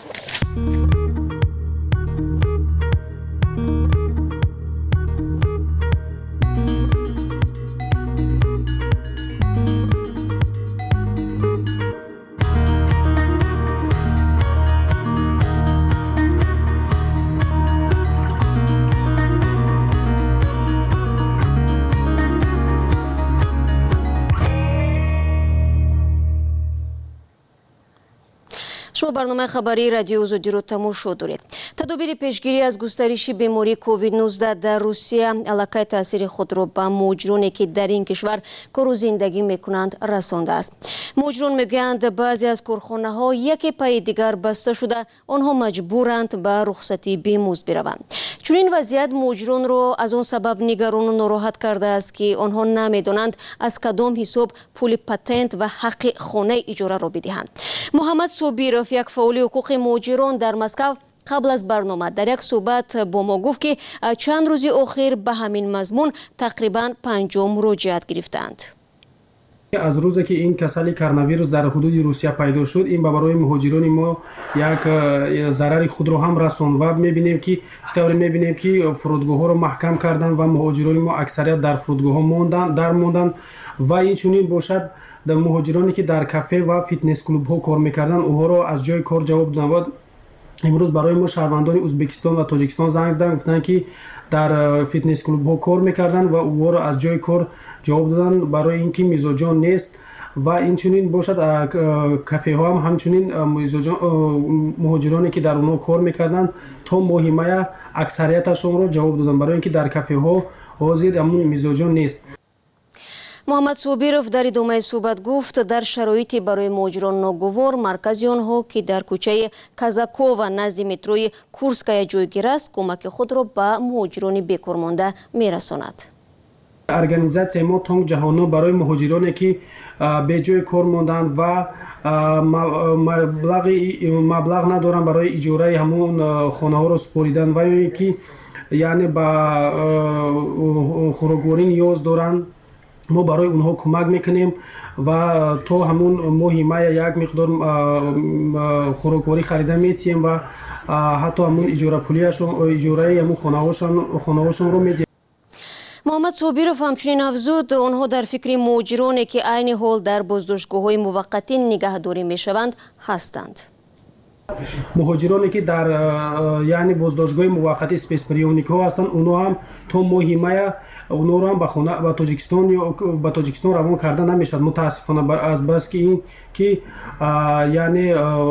شما برنامه خبری رادیو آزادی رو تماشا دارید. تدابیر پیشگیری از گسترش بیماری کووید نوزده در روسیه علاقه تاثیر خود را به مهاجرانی که در این کشور کار و زندگی میکنند رسانده است. مهاجران میگویند بعضی از کارخانه ها یکی پای دیگر بسته شده، آنها مجبورند به رخصتی بیمزد بروند. چون این وضعیت مهاجران را از آن سبب نگران و ناراحت کرده است که آنها نمیدانند از کدام حساب پول پاتنت و حق خانه اجاره را بدهند. محمد صابیرов یک فعال حقوق مهاجران در مسکو قبل از برنامه در یک صحبت با ما گفت که چند روز اخیر به همین مضمون تقریبا پنجاه مراجعت گرفتند. از روزی که این کسل کرونا ویروس در حدود روسیه پیدا شد، این به برای مهاجران ما یک ضرر خود رو هم رسوند و می‌بینیم که طوری می‌بینیم که فرودگاه‌ها رو محکم کردن و مهاجران ما اکثریت در فرودگاه‌ها موندن در موندن و این چنین باشد در مهاجرانی که در کافه و فیتنس کلوب‌ها کار می‌کردن اونها رو از جای کار جواب دادن. امروز برای ما شهروندان ازبکستان و تاجیکستان زنگ زدن، گفتن که در فیتنس کلوب ها کار میکردن و او را از جای کار جواب دادن برای اینکه میزوجان نیست و این چنین باشد کافه ها هم همچنین مهاجرانی که در اونها کار میکردن تا مهمه اکثریتشون را جواب دادن برای اینکه در کافه ها حاضر همون میزوجان نیست. محمد صابرов дар идомаи суҳбат гуфт, дар шароити барои муҳоҷирон ногувор маркази онҳо ки дар кӯчаи Казакова назди метрои Курская ҷойгир аст, кӯмаки худро ба муҳоҷирони бекормонда мерасонад. Организация мо Тонг ҷаҳоно барои муҳоҷироне ки беҷои кор монданд ва маблағ надоранд барои иҷораи ҳамон хонаҳоро супоридан ва ёе ки яъне ба хӯрокворӣ ниёз доранд, мо барои онҳо кӯмак мекунем ва то ҳамон моҳи мая як миқдор хӯрокворӣ харида метиҳем ва ҳатто ҳамон иҷораи ҳамон хонаҳошонро медиҳем. محمد صابرов ҳамчунин афзуд, онҳо дар фикри муҳоҷироне ки айни ҳол дар боздоштгоҳҳои муваққатӣ нигаҳдорӣ мешаванд ҳастанд. муҳоҷироне ки дар яъне боздоштгоҳи муваққати спецприёмникҳо ҳастанд, онҳо ҳам то моҳи мая онҳоро ҳам ба тоҷикистон ба тоҷикистон равон карда намешавад, мутаассифона азбаски ин ки яъне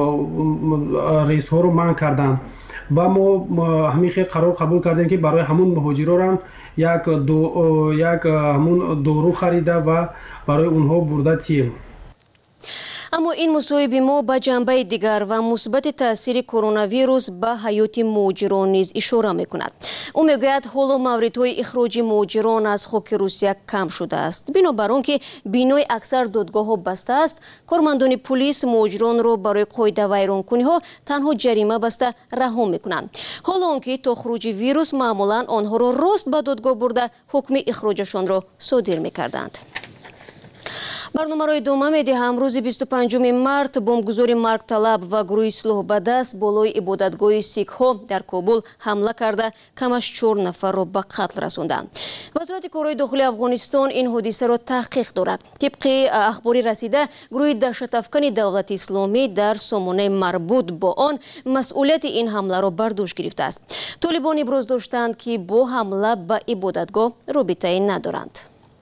рейсҳоро манъ карданд ва мо ҳамин хел қарор қабул кардем ки барои ҳамон муҳоҷирорам як як ҳамон дору харида ва барои онҳо бурда тием. аммо ин мусоҳиби мо ба ҷанбаи дигар ва мусбати таъсири коронавирус ба ҳаёти муҳоҷирон низ ишора мекунад. ӯ мегӯяд ҳоло мавридҳои ихроҷи муҳоҷирон аз хоки Русия кам шудааст. бинобар он ки бинои аксар додгоҳҳо баста аст, кормандони пулис муҳоҷиронро барои қоида вайронкуниҳо танҳо ҷарима баста раҳо мекунанд. ҳоло он ки то хуруҷи вирус маъмулан онҳоро рост ба додгоҳ бурда ҳукми ихроҷашонро содир мекарданд. барномаро идома медиҳам. рӯзи бисту панҷуми март бомбгузори маргталаб ва гурӯҳи исloҳ ба даст болои ибодатгоҳи сикҳҳо дар Кобул ҳамла карда кам аз чор нафарро ба қатл расонданд. вазорати корҳои дохилии Афғонистон ин ҳодисаро таҳқиқ дорад. тибқи ахбори расида, гурӯҳи даҳшатафкани давлати исломӣ дар сомонаи марбут бо он масъулияти ин ҳамларо бардошт гирифтааст. Толибон иброз доштанд ки бо ҳамла ба ибодатгоҳ робитае надоранд.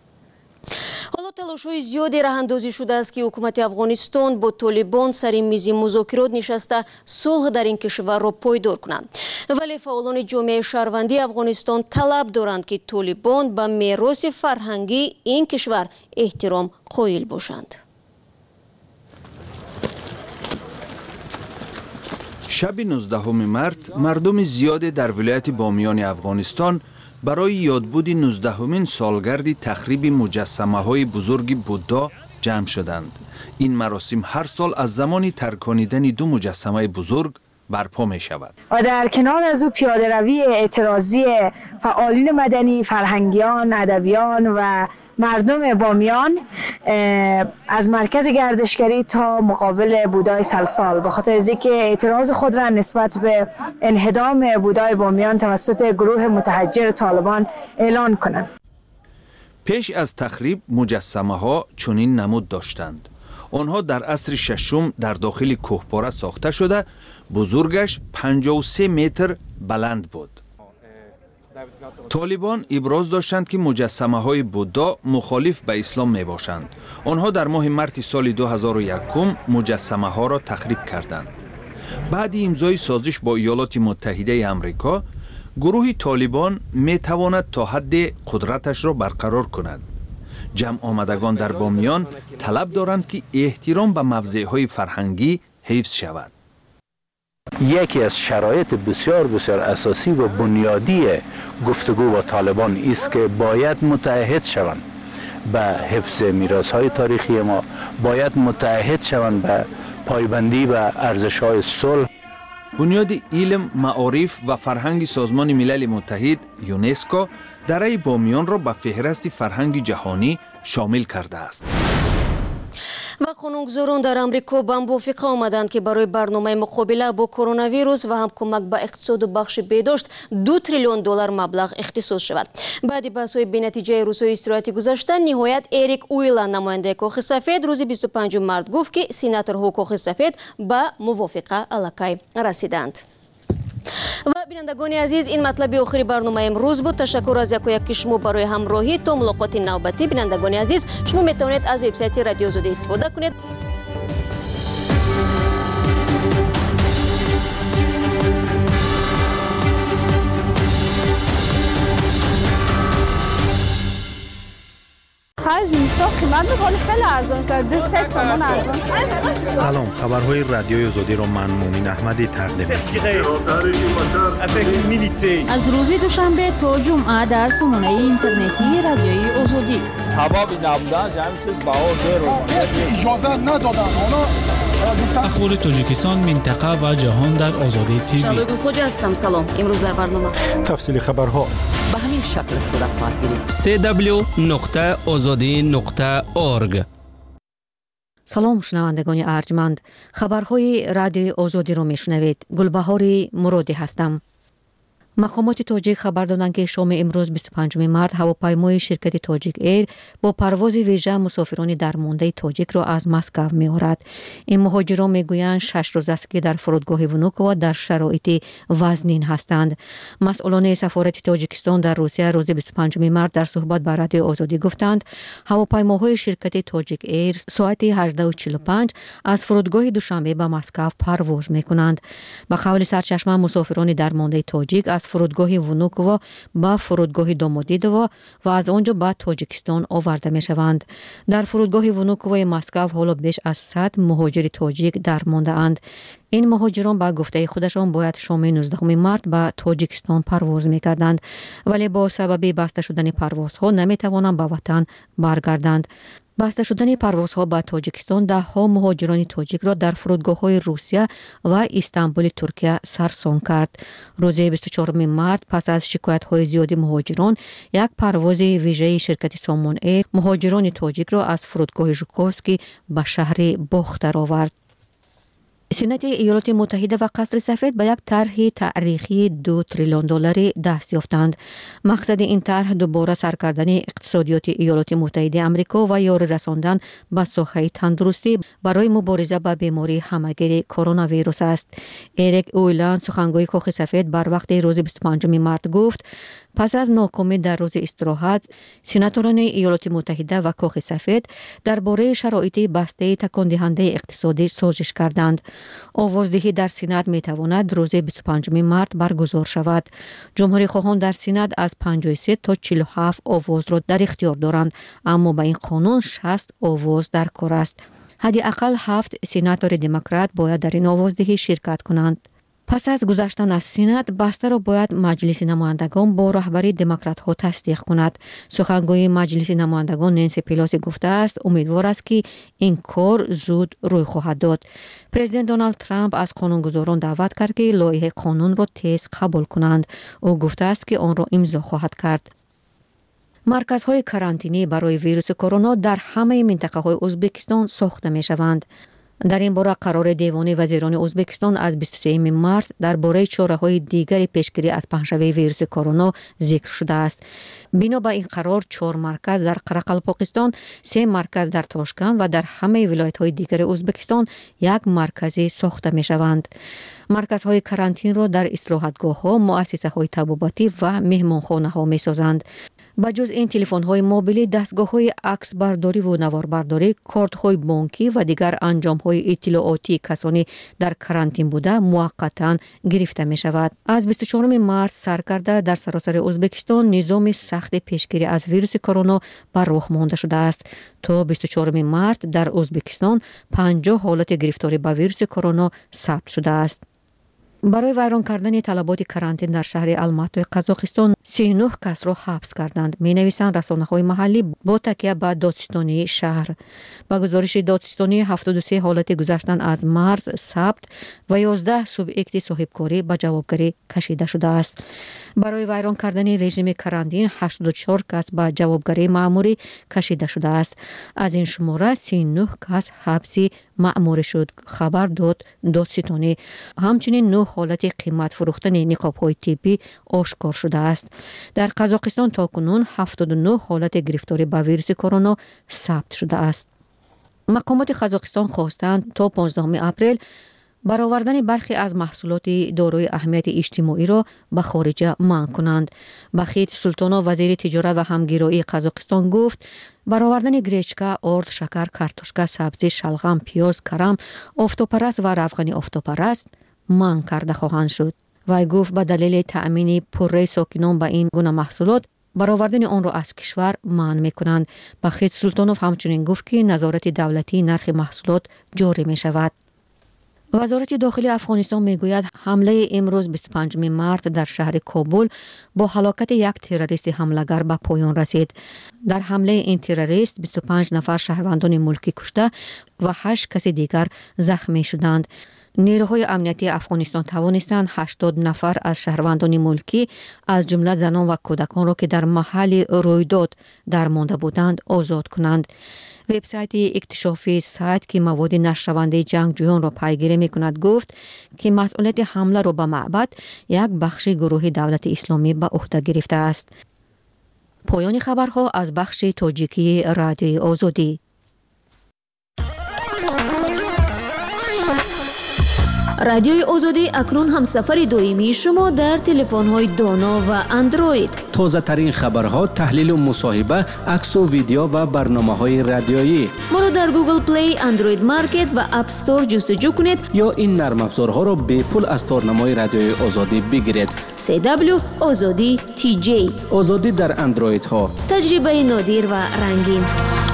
ҳоло талошҳои зиёде раҳандозӣ шудааст ки ҳукумати Афғонистон бо Толибон сари мизи музокирот нишаста сулҳ дар ин кишварро пойдор кунанд. вале фаъолони ҷомеаи шаҳрвандии Афғонистон талаб доранд ки Толибон ба мероси фарҳангии ин кишвар эҳтиром қоил бошанд. шаби нуздаҳуми март мардуми зиёде дар вилояти Бомиёни Афғонистон барои ёдбуди нуздаҳумин солгарди тахриби муҷассамаҳои бузурги Буддо ҷамъ шуданд. ин маросим ҳар сол аз замони тарконидани ду муҷассамаи бузург برپا می شود. و در کنار از او پیاده روی اعتراضی فعالین مدنی، فرهنگیان، ادبیان و مردم بامیان از مرکز گردشگری تا مقابل بودای سلسال به خاطر از اینکه اعتراض خود را نسبت به انهدام بودای بامیان توسط گروه متحجر طالبان اعلان کنند. پیش از تخریب مجسمه ها چنین نمود داشتند. آنها در عصر ششم در داخل کوهپاره ساخته شده، بزرگش پنجاه و سه متر بلند بود. طالبان ابراز داشتند که مجسمه های بودا مخالف به اسلام می باشند. آنها در ماه مارت سال دو هزار و یک مجسمه ها را تخریب کردند. بعد امضای سازش با ایالات متحده آمریکا، گروه طالبان می تواند تا حد قدرتش را برقرار کند. جمع آمدگان در بامیان طلب دارند که احترام به موضعهای فرهنگی حفظ شود. یکی از شرایط بسیار بسیار اساسی و بنیادی گفتگو با طالبان است که باید متحد شوند به حفظ میراث‌های تاریخی ما، باید متحد شوند به پایبندی به ارزش‌های صلح. بنیاد علم، معارف و فرهنگ سازمان ملل متحد یونسکو دره بامیان را به فهرست فرهنگ جهانی شامل کرده است. و قانونگذاران در امریکا به موافقه آمدند که برای برنامه مقابله با کرونا ویروس و هم کمک به اقتصاد و بخش بهداشت دو تریلیون دلار مبلغ اختصاص شود. بعد بحث‌های بی‌نتیجه روزهای استراحتی گذشته، نهایت اریک اویلان نماینده کاخ سفید روز بیست و پنجم مارت گفت که سناتورها کاخ سفید به موافقه علاقه رسیدند. و بینندگان عزیز، این مطلب آخری برنامه امروز بود. تشکر از یک و یک شما برای همراهی. تا ملاقات نوبتی. بینندگان عزیز، شما میتوانید از وبسایت رادیو آزادی استفاده کنید. Faz isso. چند تا خیلی ارزان شده، سه سومون ارزان شده. سلام، خبرهای رادیوی آزادی را من مومن احمدی تقدیم می‌کنم. از روز دوشنبه تا جمعه در سامانه اینترنتی رادیوی آزادی. هوا نبودن همین چیز بها زیر اجازه ندادن. اخبار تاجیکستان، منطقه و جهان در آزادی تیوی. شادو خوجا هستم. سلام. امروز در برنامه تفصیل خبرها به همین شکل صورت خواهد گرفت. سی دبلیو نقطه آزادی نقطه اورگ. سلام شنوندگان ارجمند، خبرهای رادیوی آزادی رو میشنوید. گلبهار مرادی هستم. مقامات تاجیک خبر دادند که شام امروز بیست و پنجم مارس هواپیمای شرکت تاجیک ایر با پرواز ویژه مسافران درمانده تاجیک را از مسکو می‌آورد. این مهاجران میگویند شش روز است که در فرودگاه ونوکووا در شرایط وزنین هستند. مسئولان سفارت تاجیکستان در روسیه روز بیست و پنجم مارس در صحبت با رادیو آزادی گفتند هواپیماهای شرکت تاجیک ایر ساعت هجده و چهل و پنج از فرودگاه دوشنبه به مسکو پرواز می‌کنند. به قول سرچشمه مسافران درمانده تاجیک از فرودگاه ونوکووا به فرودگاه دومودیدوو و از آنجا به تاجیکستان آورده می شوند. در فرودگاه ونوکووا مسکو حالا بیش از صد مهاجر تاجیک درمانده اند. این مهاجران با گفته خودشان باید شام نوزدهم مارس به تاجیکستان پرواز می کردند، ولی با سبب بسته شدن پروازها نمی توانند به وطن برگردند. بسته شدن پروازها به تاجیکستان ده ها مهاجران تاجیک را در فرودگاه‌های روسیه و استانبول ترکیه سرسان کرد. روز بیست و چهارم مارس پس از شکایت‌های زیادی مهاجران، یک پرواز ویژه شرکت سامون ایر مهاجران تاجیک را از فرودگاه ژوکوفسکی به شهر باختر آورد. سنت ایالات متحده و قصر سفید به یک طرح تاریخی دو تریلیون دلاری دست یافتند. مقصد این طرح دوباره سر کردن اقتصادیات ایالات متحده آمریکا و یاری رساندن به ساحه تندرستی برای مبارزه با بیماری همه‌گیر کرونا ویروس است. اریک اویلند سخنگوی کاخ سفید بر وقت روز بیست و پنجم مارس گفت پس از ناکامی در روز استراحت، سناتوران ایالات متحده و کاخ سفید درباره شرایط بسته تکان دهنده اقتصادی سازش کردند. آوازدهی در سنات می تواند روز بیست و پنجم مارس برگزار شود. جمهوری خواهان در سنات از پنجاه و سه تا چهل و هفت آواز را در اختیار دارند، اما با این قانون شصت آواز در کار است. حداقل هفت سناتور دموکرات باید در این آوازدهی شرکت کنند. پس از گذشتن از سنات، بسته را باید مجلس نمایندگان با رهبری دموکرات ها تصدیق کند. سخنگوی مجلس نمایندگان نانسی پیلوسی گفته است امیدوار است که این کار زود روی خواهد داد. پرزیدنت دونالد ترامپ از قانونگذاران دعوت کرد که لایحه قانون را تیز قبول کنند. او گفته است که آن را امضا خواهد کرد. مرکزهای کرانتینی برای ویروس کرونا در همه منطقه های ازبکستان ساخته می شوند. در این باره قرار دیوان وزیران ازبکستان از بیست و سوم مارس درباره چاره‌های دیگر پیشگیری از پهنشوی ویروس کرونا ذکر شده است. بنا به این قرار چهار مرکز در قرقلپاکستان، سه مرکز در تاشکند و در همه ولایت‌های دیگر ازبکستان یک مرکزی ساخته می‌شوند. مرکزهای کرانتین را در استراحتگاه‌ها، مؤسسه‌های طبابتی و مهمانخانه‌ها می‌سازند. بجز این تلفن‌های موبیلی، دستگاه‌های عکس برداری و نوار برداری، کارت‌های بانکی و دیگر انجام‌های اطلاعاتی کسانی در کرانتین بوده موقتاً گرفته می‌شود. از بیست و چهارم مارس سرکرده در سراسر ازبکستان نظام سخت پیشگیری از ویروس کرونا بر راه مانده شده است. تا بیست و چهارم مارس در ازبکستان پنجاه حالت گرفتاری با ویروس کرونا ثبت شده است. برای ویران کردن طلبات کرانتین در شهر الماتوی قزاقستان سی و نه کس را حبس کردند. می نویسند رسانه‌های محلی با تکیه به دادستانی شهر. با گزارش دادستانی هفتاد و سه حالت گذشتن از مرز ثبت و یازده سوبیکت صاحبکاری به جوابگری کشیده شده است. برای ویران کردن رژیم کرانتین هشتاد و چهار کس به جوابگری مأموری کشیده شده است. از این شماره سی و نه کس حبسی مأمور شد، خبر داد دادستانی. همچنین نه حالت قیمت فروختن نقاب‌های طبی آشکار شده است. در قزاقستان تاکنون هفتاد و نه حالت گرفتاری به ویروس کرونا ثبت شده است. مقامات قزاقستان خواستند تا پانزدهم اپریل برآوردن برخی از محصولات دارای اهمیت اجتماعی را به خارج منع کنند. بخیت سلطانا وزیر تجارت و همگرایی قزاقستان گفت برآوردن گریچکا، آرد، شکر، کارتوشکا، سبزی، شلغم، پیاز، کرم، آفتابپرست و روغن آفتابپرست منع کرده خواهند شد. وی گفت به دلیل تأمین پره ساکنان به این گونه محصولات برآوردن آن را از کشور منع می‌کنند. بخیت سلطانوف همچنین گفت که نظارت دولتی نرخ محصولات جاری می‌شود. وزارت داخلی افغانستان میگوید حمله امروز بیست و پنجم مارس در شهر کابل با هلاکت یک تروریست حمله‌گر به پایان رسید. در حمله این تروریست بیست و پنج نفر شهروندان ملکی کشته و هشت کس دیگر زخمی شدند. نیروهای امنیتی افغانستان توانستند هشتاد نفر از شهروندان ملکی از جمله زنان و کودکان را که در محل رویداد درمانده بودند آزاد کنند. وبسایت اکتشافی سایت که مواد نشرونده جنگجویان را پیگیری می‌کند گفت که مسئولیت حمله را به معبد یک بخش گروه دولت اسلامی به عهده گرفته است. پایان خبرها از بخش تاجیکی رادیوی آزادی. رادیوی آزادی اکنون هم سفر دائمی شما در تلفن‌های دانا و اندروید. تازه ترین خبرها، تحلیل و مصاحبه، عکس و ویدیو و برنامه‌های رادیویی. ما را در گوگل پلی، اندروید مارکت و اپ استور جستجو کنید یا این نرم افزارها را به پول از تارنمای رادیوی آزادی بگیرید. سی دبلیو آزادی تی جی. آزادی در اندروید ها. تجربه نادر و رنگین.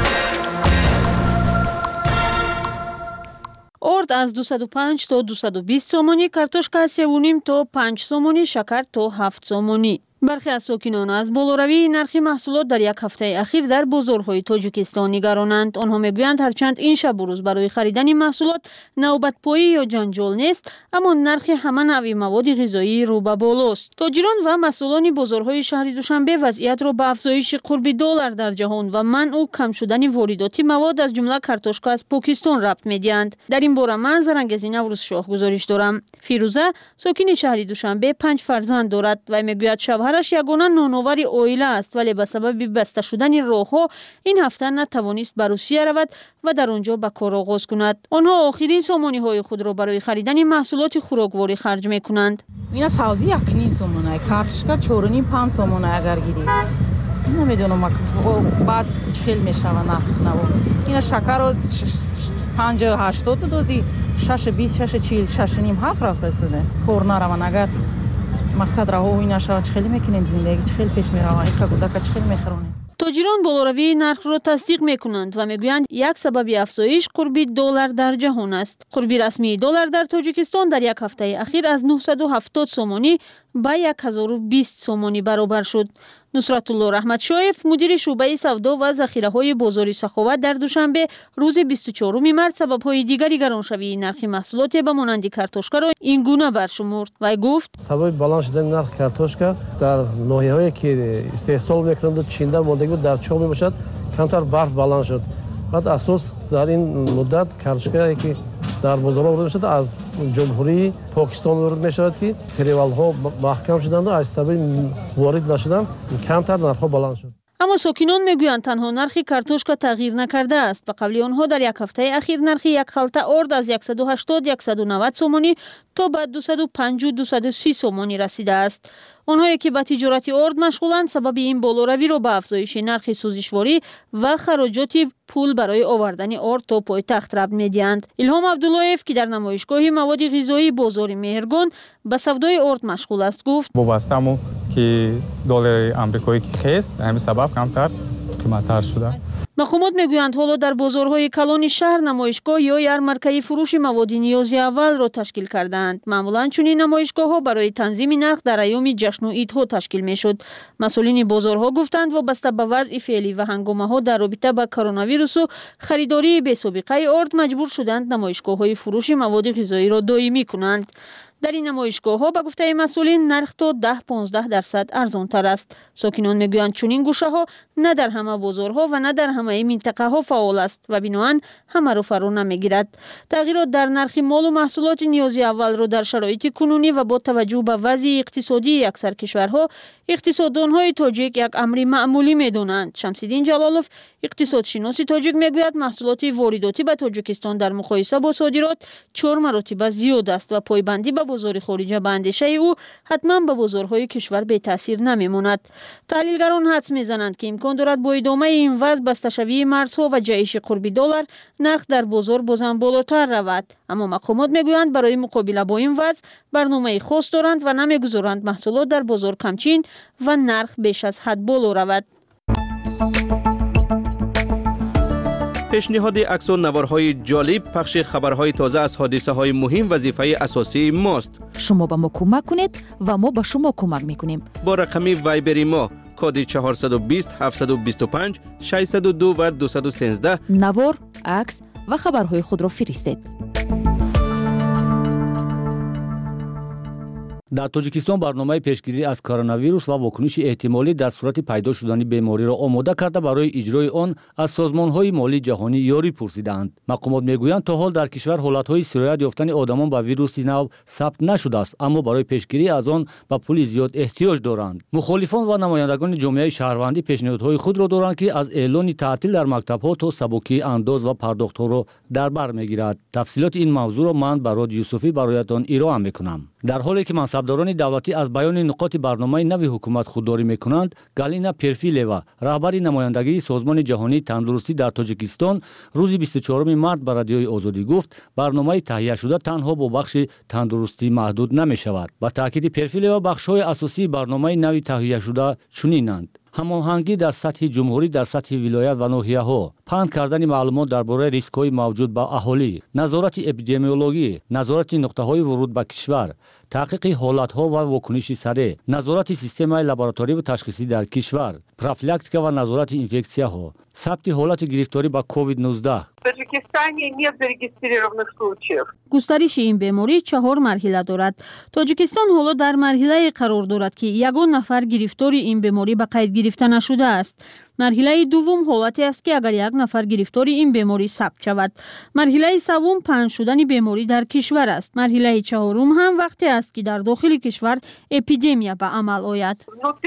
ارد از دویست و پنج تا دویست و بیست سومانی، کارتوشکا سه و نیم تا پنج سومانی، شکر تا هفت سومانی. برخی از ساکنان از بالاروی نرخ محصولات در یک هفته اخیر در بازارهای تاجیکستان نگرانند. آنها میگویند هرچند این شب و روز برای خریدن محصولات نوبت پایی یا جنجال نیست، اما نرخ همه نوع مواد غذایی رو به بالاست. تاجران و مسئولان بازارهای شهر دوشنبه وضعیت را به افزایش قرب دلار در جهان و منع و کم شدن واردات مواد از جمله کارتوشکا از پاکستان ربط میدهند. در این باره من زرنگزی نوروز شاه گزارش دارم. فیروزه ساکن شهر دوشنبه پنج فرزند دارد و میگوید شوهرش یگانه نانآور عائله است، ولی به سبب بسته شدن راهها این هفته نتوانست به روسیه رود و در آنجا به کار آغاز کند. آنها آخرین سامانه های خود را برای خریدن محصولات خوراکواری خرج می کنند. اینا سازی یک نیم سامانه، کارتشکا چهار و نیم پنج سامانه اگر گیری. نمیدونم بعد چخیل میشوه نرخ نو. اینا شکر رو پنجاه هشتاد بدوزی، شش بیست شش چهل شش و نیم هفت رفته شده. کار نروان اگر مقصد راه و اینا شاید خیلی میکنیم زندگی خیلی پیش میره. یک کودک خیلی میخرونه. تاجران بالاروی نرخ را تصدیق میکنند و میگویند یک سبب افزایش قربی دلار در جهان است. قربی رسمی دلار در تاجیکستان در یک هفته اخیر از نهصد و هفتاد سومانی به هزار و بیست سومانی برابر شد. نصرت الله رحمت شایف مدیر شعبه سودا و ذخیره های بازار سخاوت در دوشنبه روز بیست و چهارم مارس سبب های دیگری گرانشوی نرخ محصولات به مانند کارتوشکا را این گونه برشمرد و گفت سبب بالانس شدن نرخ کارتوشکا در ناحیه‌هایی که استحصال می‌کنند و چینده ماندگی در چاه میباشد کمتر برف بالانس شد. بعد اساس در این مدت کارتوشکایی که در بازارها وارد شده از جمهوری پاکستان وارد می شود که پیروال ها محکم شدند و از سبب وارد نشدن کمتر نرخ ها بالانس شد. اما ساکنان میگویند تنها نرخ کارتوشکا تغییر نکرده است. به قبل آنها در یک هفته اخیر نرخ یک خلطه ارد از صد و هشتاد صد و نود سومانی تا به دویست و پنجاه دویست و سی سومانی رسیده است. آنهایی که به تجارت ارد مشغولند سبب این بالاروی را به افزایش نرخ سوزشواری و خراجات پول برای آوردن ارد تا پایتخت ربط می‌دهند. الهام عبداللهیف که در نمایشگاه مواد غذایی بازار مهرگان به سودای ارد مشغول است گفت وابسته همو که دلار آمریکایی که خست همین سبب کمتر قیمت‌تر شده. مقامات میگویند حالا در بازارهای کلان شهر نمایشگاه یا یارمرکه فروش مواد نیازی اول را تشکیل کردند. معمولاً چنین نمایشگاه‌ها برای تنظیم نرخ در ایام جشن و عیدها تشکیل میشد. مسئولین بازارها گفتند وابسته به وضع فعلی و هنگامه‌ها در رابطه با کرونا ویروس و خریداری بی‌سابقه ارد مجبور شدند نمایشگاه‌های فروش مواد غذایی را دائمی کنند. در این نمایشگاه ها به گفته مسئولین نرخ تا ده پانزده درصد ارزان تر است. ساکنان میگویند چنین گوشه ها نه در همه بازارها و نه در همه منطقه ها فعال است و بنابراین همه را فرا نمیگیرد. تغییرات در نرخ مال و محصولات نیازی اول را در شرایط کنونی و با توجه به وضع اقتصادی اکثر کشورها اقتصاددان های تاجیک یک امر معمولی میدانند. شمس‌الدین جلالوف اقتصادشناس تاجیک میگوید محصولات وارداتی به تاجیکستان در مقایسه با صادرات چهار مرتبه زیاد است و پایبندی به بازار خارجه به اندیشه او حتما به بازارهای کشور بی تاثیر نمیماند. تحلیلگران حدس میزنند که امکان دارد با ادامه این وضع بسته شوی مرزها و جهش قربی دلار نرخ در بازار بازم بالاتر رود. اما مقامات میگویند برای مقابله با این وضع برنامه خاص دارند و نمیگذارند محصولات در بازار کمچین و نرخ بیش از حد بالا رود. پیشنهاد عکس و نوارهای جالب، پخش خبرهای تازه از حادثه های مهم وظیفه اساسی ماست. شما به ما کمک کنید و ما به شما کمک میکنیم. با رقم وایبری ما کد چهارصد و بیست هفتصد و بیست و پنج ششصد و دو و دویست و سیزده نوار، عکس و خبرهای خود را فرستید. در تاجیکستان برنامه پیشگیری از کرونا ویروس و واکنش احتمالی در صورت پیدا شدن بیماری را آماده کرده برای اجرای آن از سازمان‌های مالی جهانی یاری پرسیدند. مقامات میگویند تا حال در کشور حالت‌های سرایت یافتن آدمان با ویروس نو ثبت نشده است، اما برای پیشگیری از آن به پول زیاد احتیاج دارند. مخالفان و نمایندگان جامعه شهروندی پیشنهادهای خود را دارند که از اعلان تعطیل در مکتب‌ها تا سبکی انداز و پرداخت‌ها را در بر میگیرد. تفصیلات این موضوع را من برای یوسفی برایتان ارائه میکنم. در حالی که منصبداران دولتی از بیان نقاط برنامه نوی حکومت خودداری میکنند، گالینا پرفیلوا، رهبر نمایندگی سازمان جهانی تندرستی در تاجیکستان، روز بیست و چهارم مارس به رادیوی آزادی گفت برنامه تهیه شده تنها با بخش تندرستی محدود نمیشود. با تاکید پرفیلوا، بخش‌های اساسی برنامه نوی تهیه شده چنینند: هماهنگی در سطح جمهوری، در سطح ولایت و ناحیه‌ها، پهن کردن معلومات درباره ریسک‌های موجود با اهالی، نظارت اپیدمیولوژی، نظارت نقطه‌های ورود به کشور، تحقیق حالت‌ها و واکنش سریع، نظارت سیستم لابراتوری و تشخیصی در کشور، پروفیلاکتیکا و نظارت اینفکسیاها، ثبت حالت گرفتاری با کووید نوزده. گسترش این بیماری چهار مرحله دارد. تاجیکستان حالا در مرحله قرار دارد که یگان نفر گرفتار این بیماری به قید گرفته نشده است. مرحله دوم حالتی است که اگر یک نفر گرفتار این بیماری ثبت شود. مرحله سوم پنهان شدن بیماری در کشور است. مرحله چهارم هم وقتی است که در داخل کشور اپیدمی به عمل آید.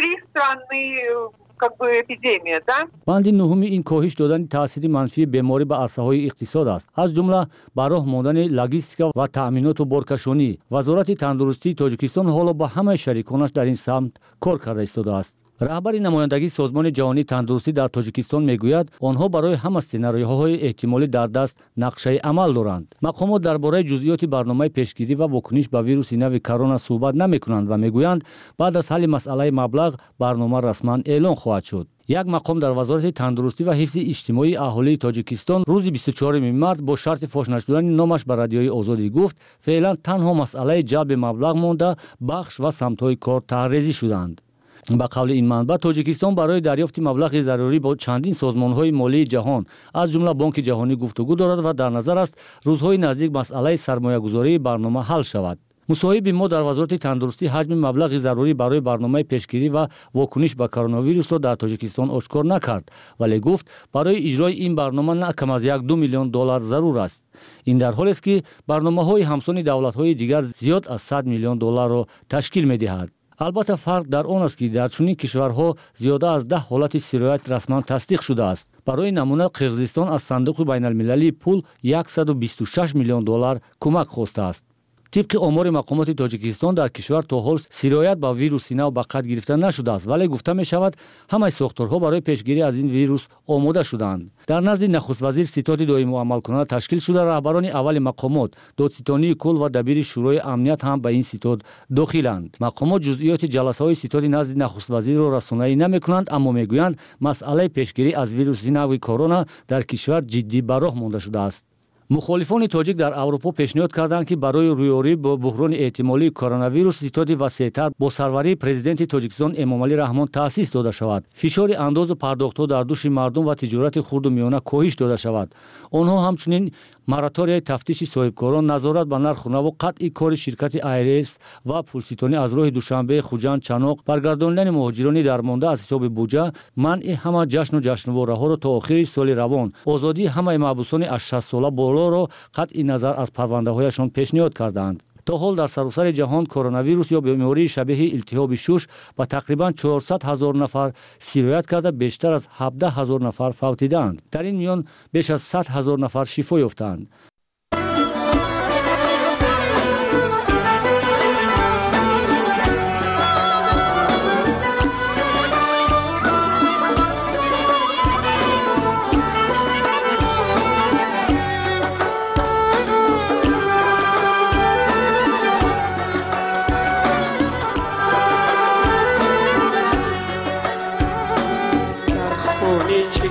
بند نهم این کاهش دادن تاثیر منفی بیماری به عرصه‌های اقتصاد است، از جمله براه ماندن لاجستیک و تأمینات و بارکشانی. وزارت تندرستی تاجیکستان حالا با همه شریکانش در این سمت کار کرده ایستاده است. رهبر نمایندگی سازمان جهانی تندرستی در تاجیکستان میگوید آنها برای همه سناریوهای احتمالی در دست نقشه عمل دارند. مقامات درباره جزئیات برنامه پیشگیری و واکنش به ویروس نو کرونا صحبت نمی‌کنند و میگویند بعد از حل مسئله مبلغ برنامه رسما اعلان خواهد شد. یک مقام در وزارت تندرستی و حفظ اجتماعی اهالی تاجیکستان روز بیست و چهارم مارس با شرط فاش نشدن نامش به رادیوی آزادی گفت فعلا تنها مسئله جلب مبلغ مانده، بخش و سمت‌های کار طرح‌ریزی شدند. با قول این منبع تاجیکستان برای دریافت مبلغ ضروری با چندین سازمان‌های مالی جهان از جمله بانک جهانی گفتگو دارد و در نظر است روزهای نزدیک مسئله سرمایه‌گذاری برنامه حل شود. مصاحب ما در وزارت تندرستی حجم مبلغ ضروری برای برنامه پیشگیری و واکنش به کرونا ویروس را در تاجیکستان آشکار نکرد، ولی گفت برای اجرای این برنامه نه کم از یک دو میلیون دلار ضرور است. این در حالی است که برنامه‌های همسان دولت‌های دیگر زیاد از صد میلیون دلار را تشکیل می‌دهد. البته فرق در آن است که در چنین کشورها زیاده از ده حالت سرایت رسما تصدیق شده است. برای نمونه قرقیزستان از صندوق بین المللی پول صد و بیست و شش میلیون دلار کمک خواسته است. طبق آمار مقامات تاجیکستان در کشور تا حال سرایت با ویروس نو به قید گرفته نشده است، ولی گفته می شود همه ساختارها برای پیشگیری از این ویروس آماده شدند. در نزد نخست وزیر ستاد دائمی و عمل کننده تشکیل شده رهبران اول مقامات، دادستانی کل و دبیر شورای امنیت هم به این ستاد داخلند. مقامات جزئیات جلسه های ستاد نزد نخست وزیر را رسانه‌ای نمی‌کنند، اما میگویند مسئله پیشگیری از ویروس نو کرونا در کشور جدی به راه مانده شده است. مخالفان تاجیک در اروپا پیشنهاد کردند که برای رویارویی با بحران احتمالی کرونا ویروس ستاد وسیع‌تر با سروری پرزیدنت تاجیکستان امامعلی رحمان تأسیس داده شود. فشار انداز و پرداخت‌ها در دوش مردم و تجارت خرد و میانه کاهش داده شود. آنها همچنین مراتوریای تفتیش صاحبکاران، نظارت بر نرخ و قطع کار شرکت ایرس و پولستانی از راه دوشنبه، خوجند، چناق، برگرداندن مهاجران درمانده از حساب بودجه، منع همه جشن و جشنواره‌ها را تا آخر سال روان، آزادی همه محبوسان از شصت ساله بالا را قطع نظر از پرونده‌هایشان پیشنهاد کردند. تا حال در سراسر جهان کرونا ویروس یا بیماری شبیه التهاب شش با تقریبا چهارصد هزار نفر سرایت کرده بیشتر از هفده هزار نفر فوتیدند. در این میان بیش از صد هزار نفر شفا یافتند.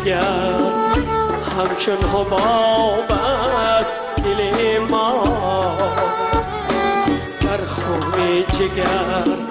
جگر همچون حباب است دل ما در خون جگر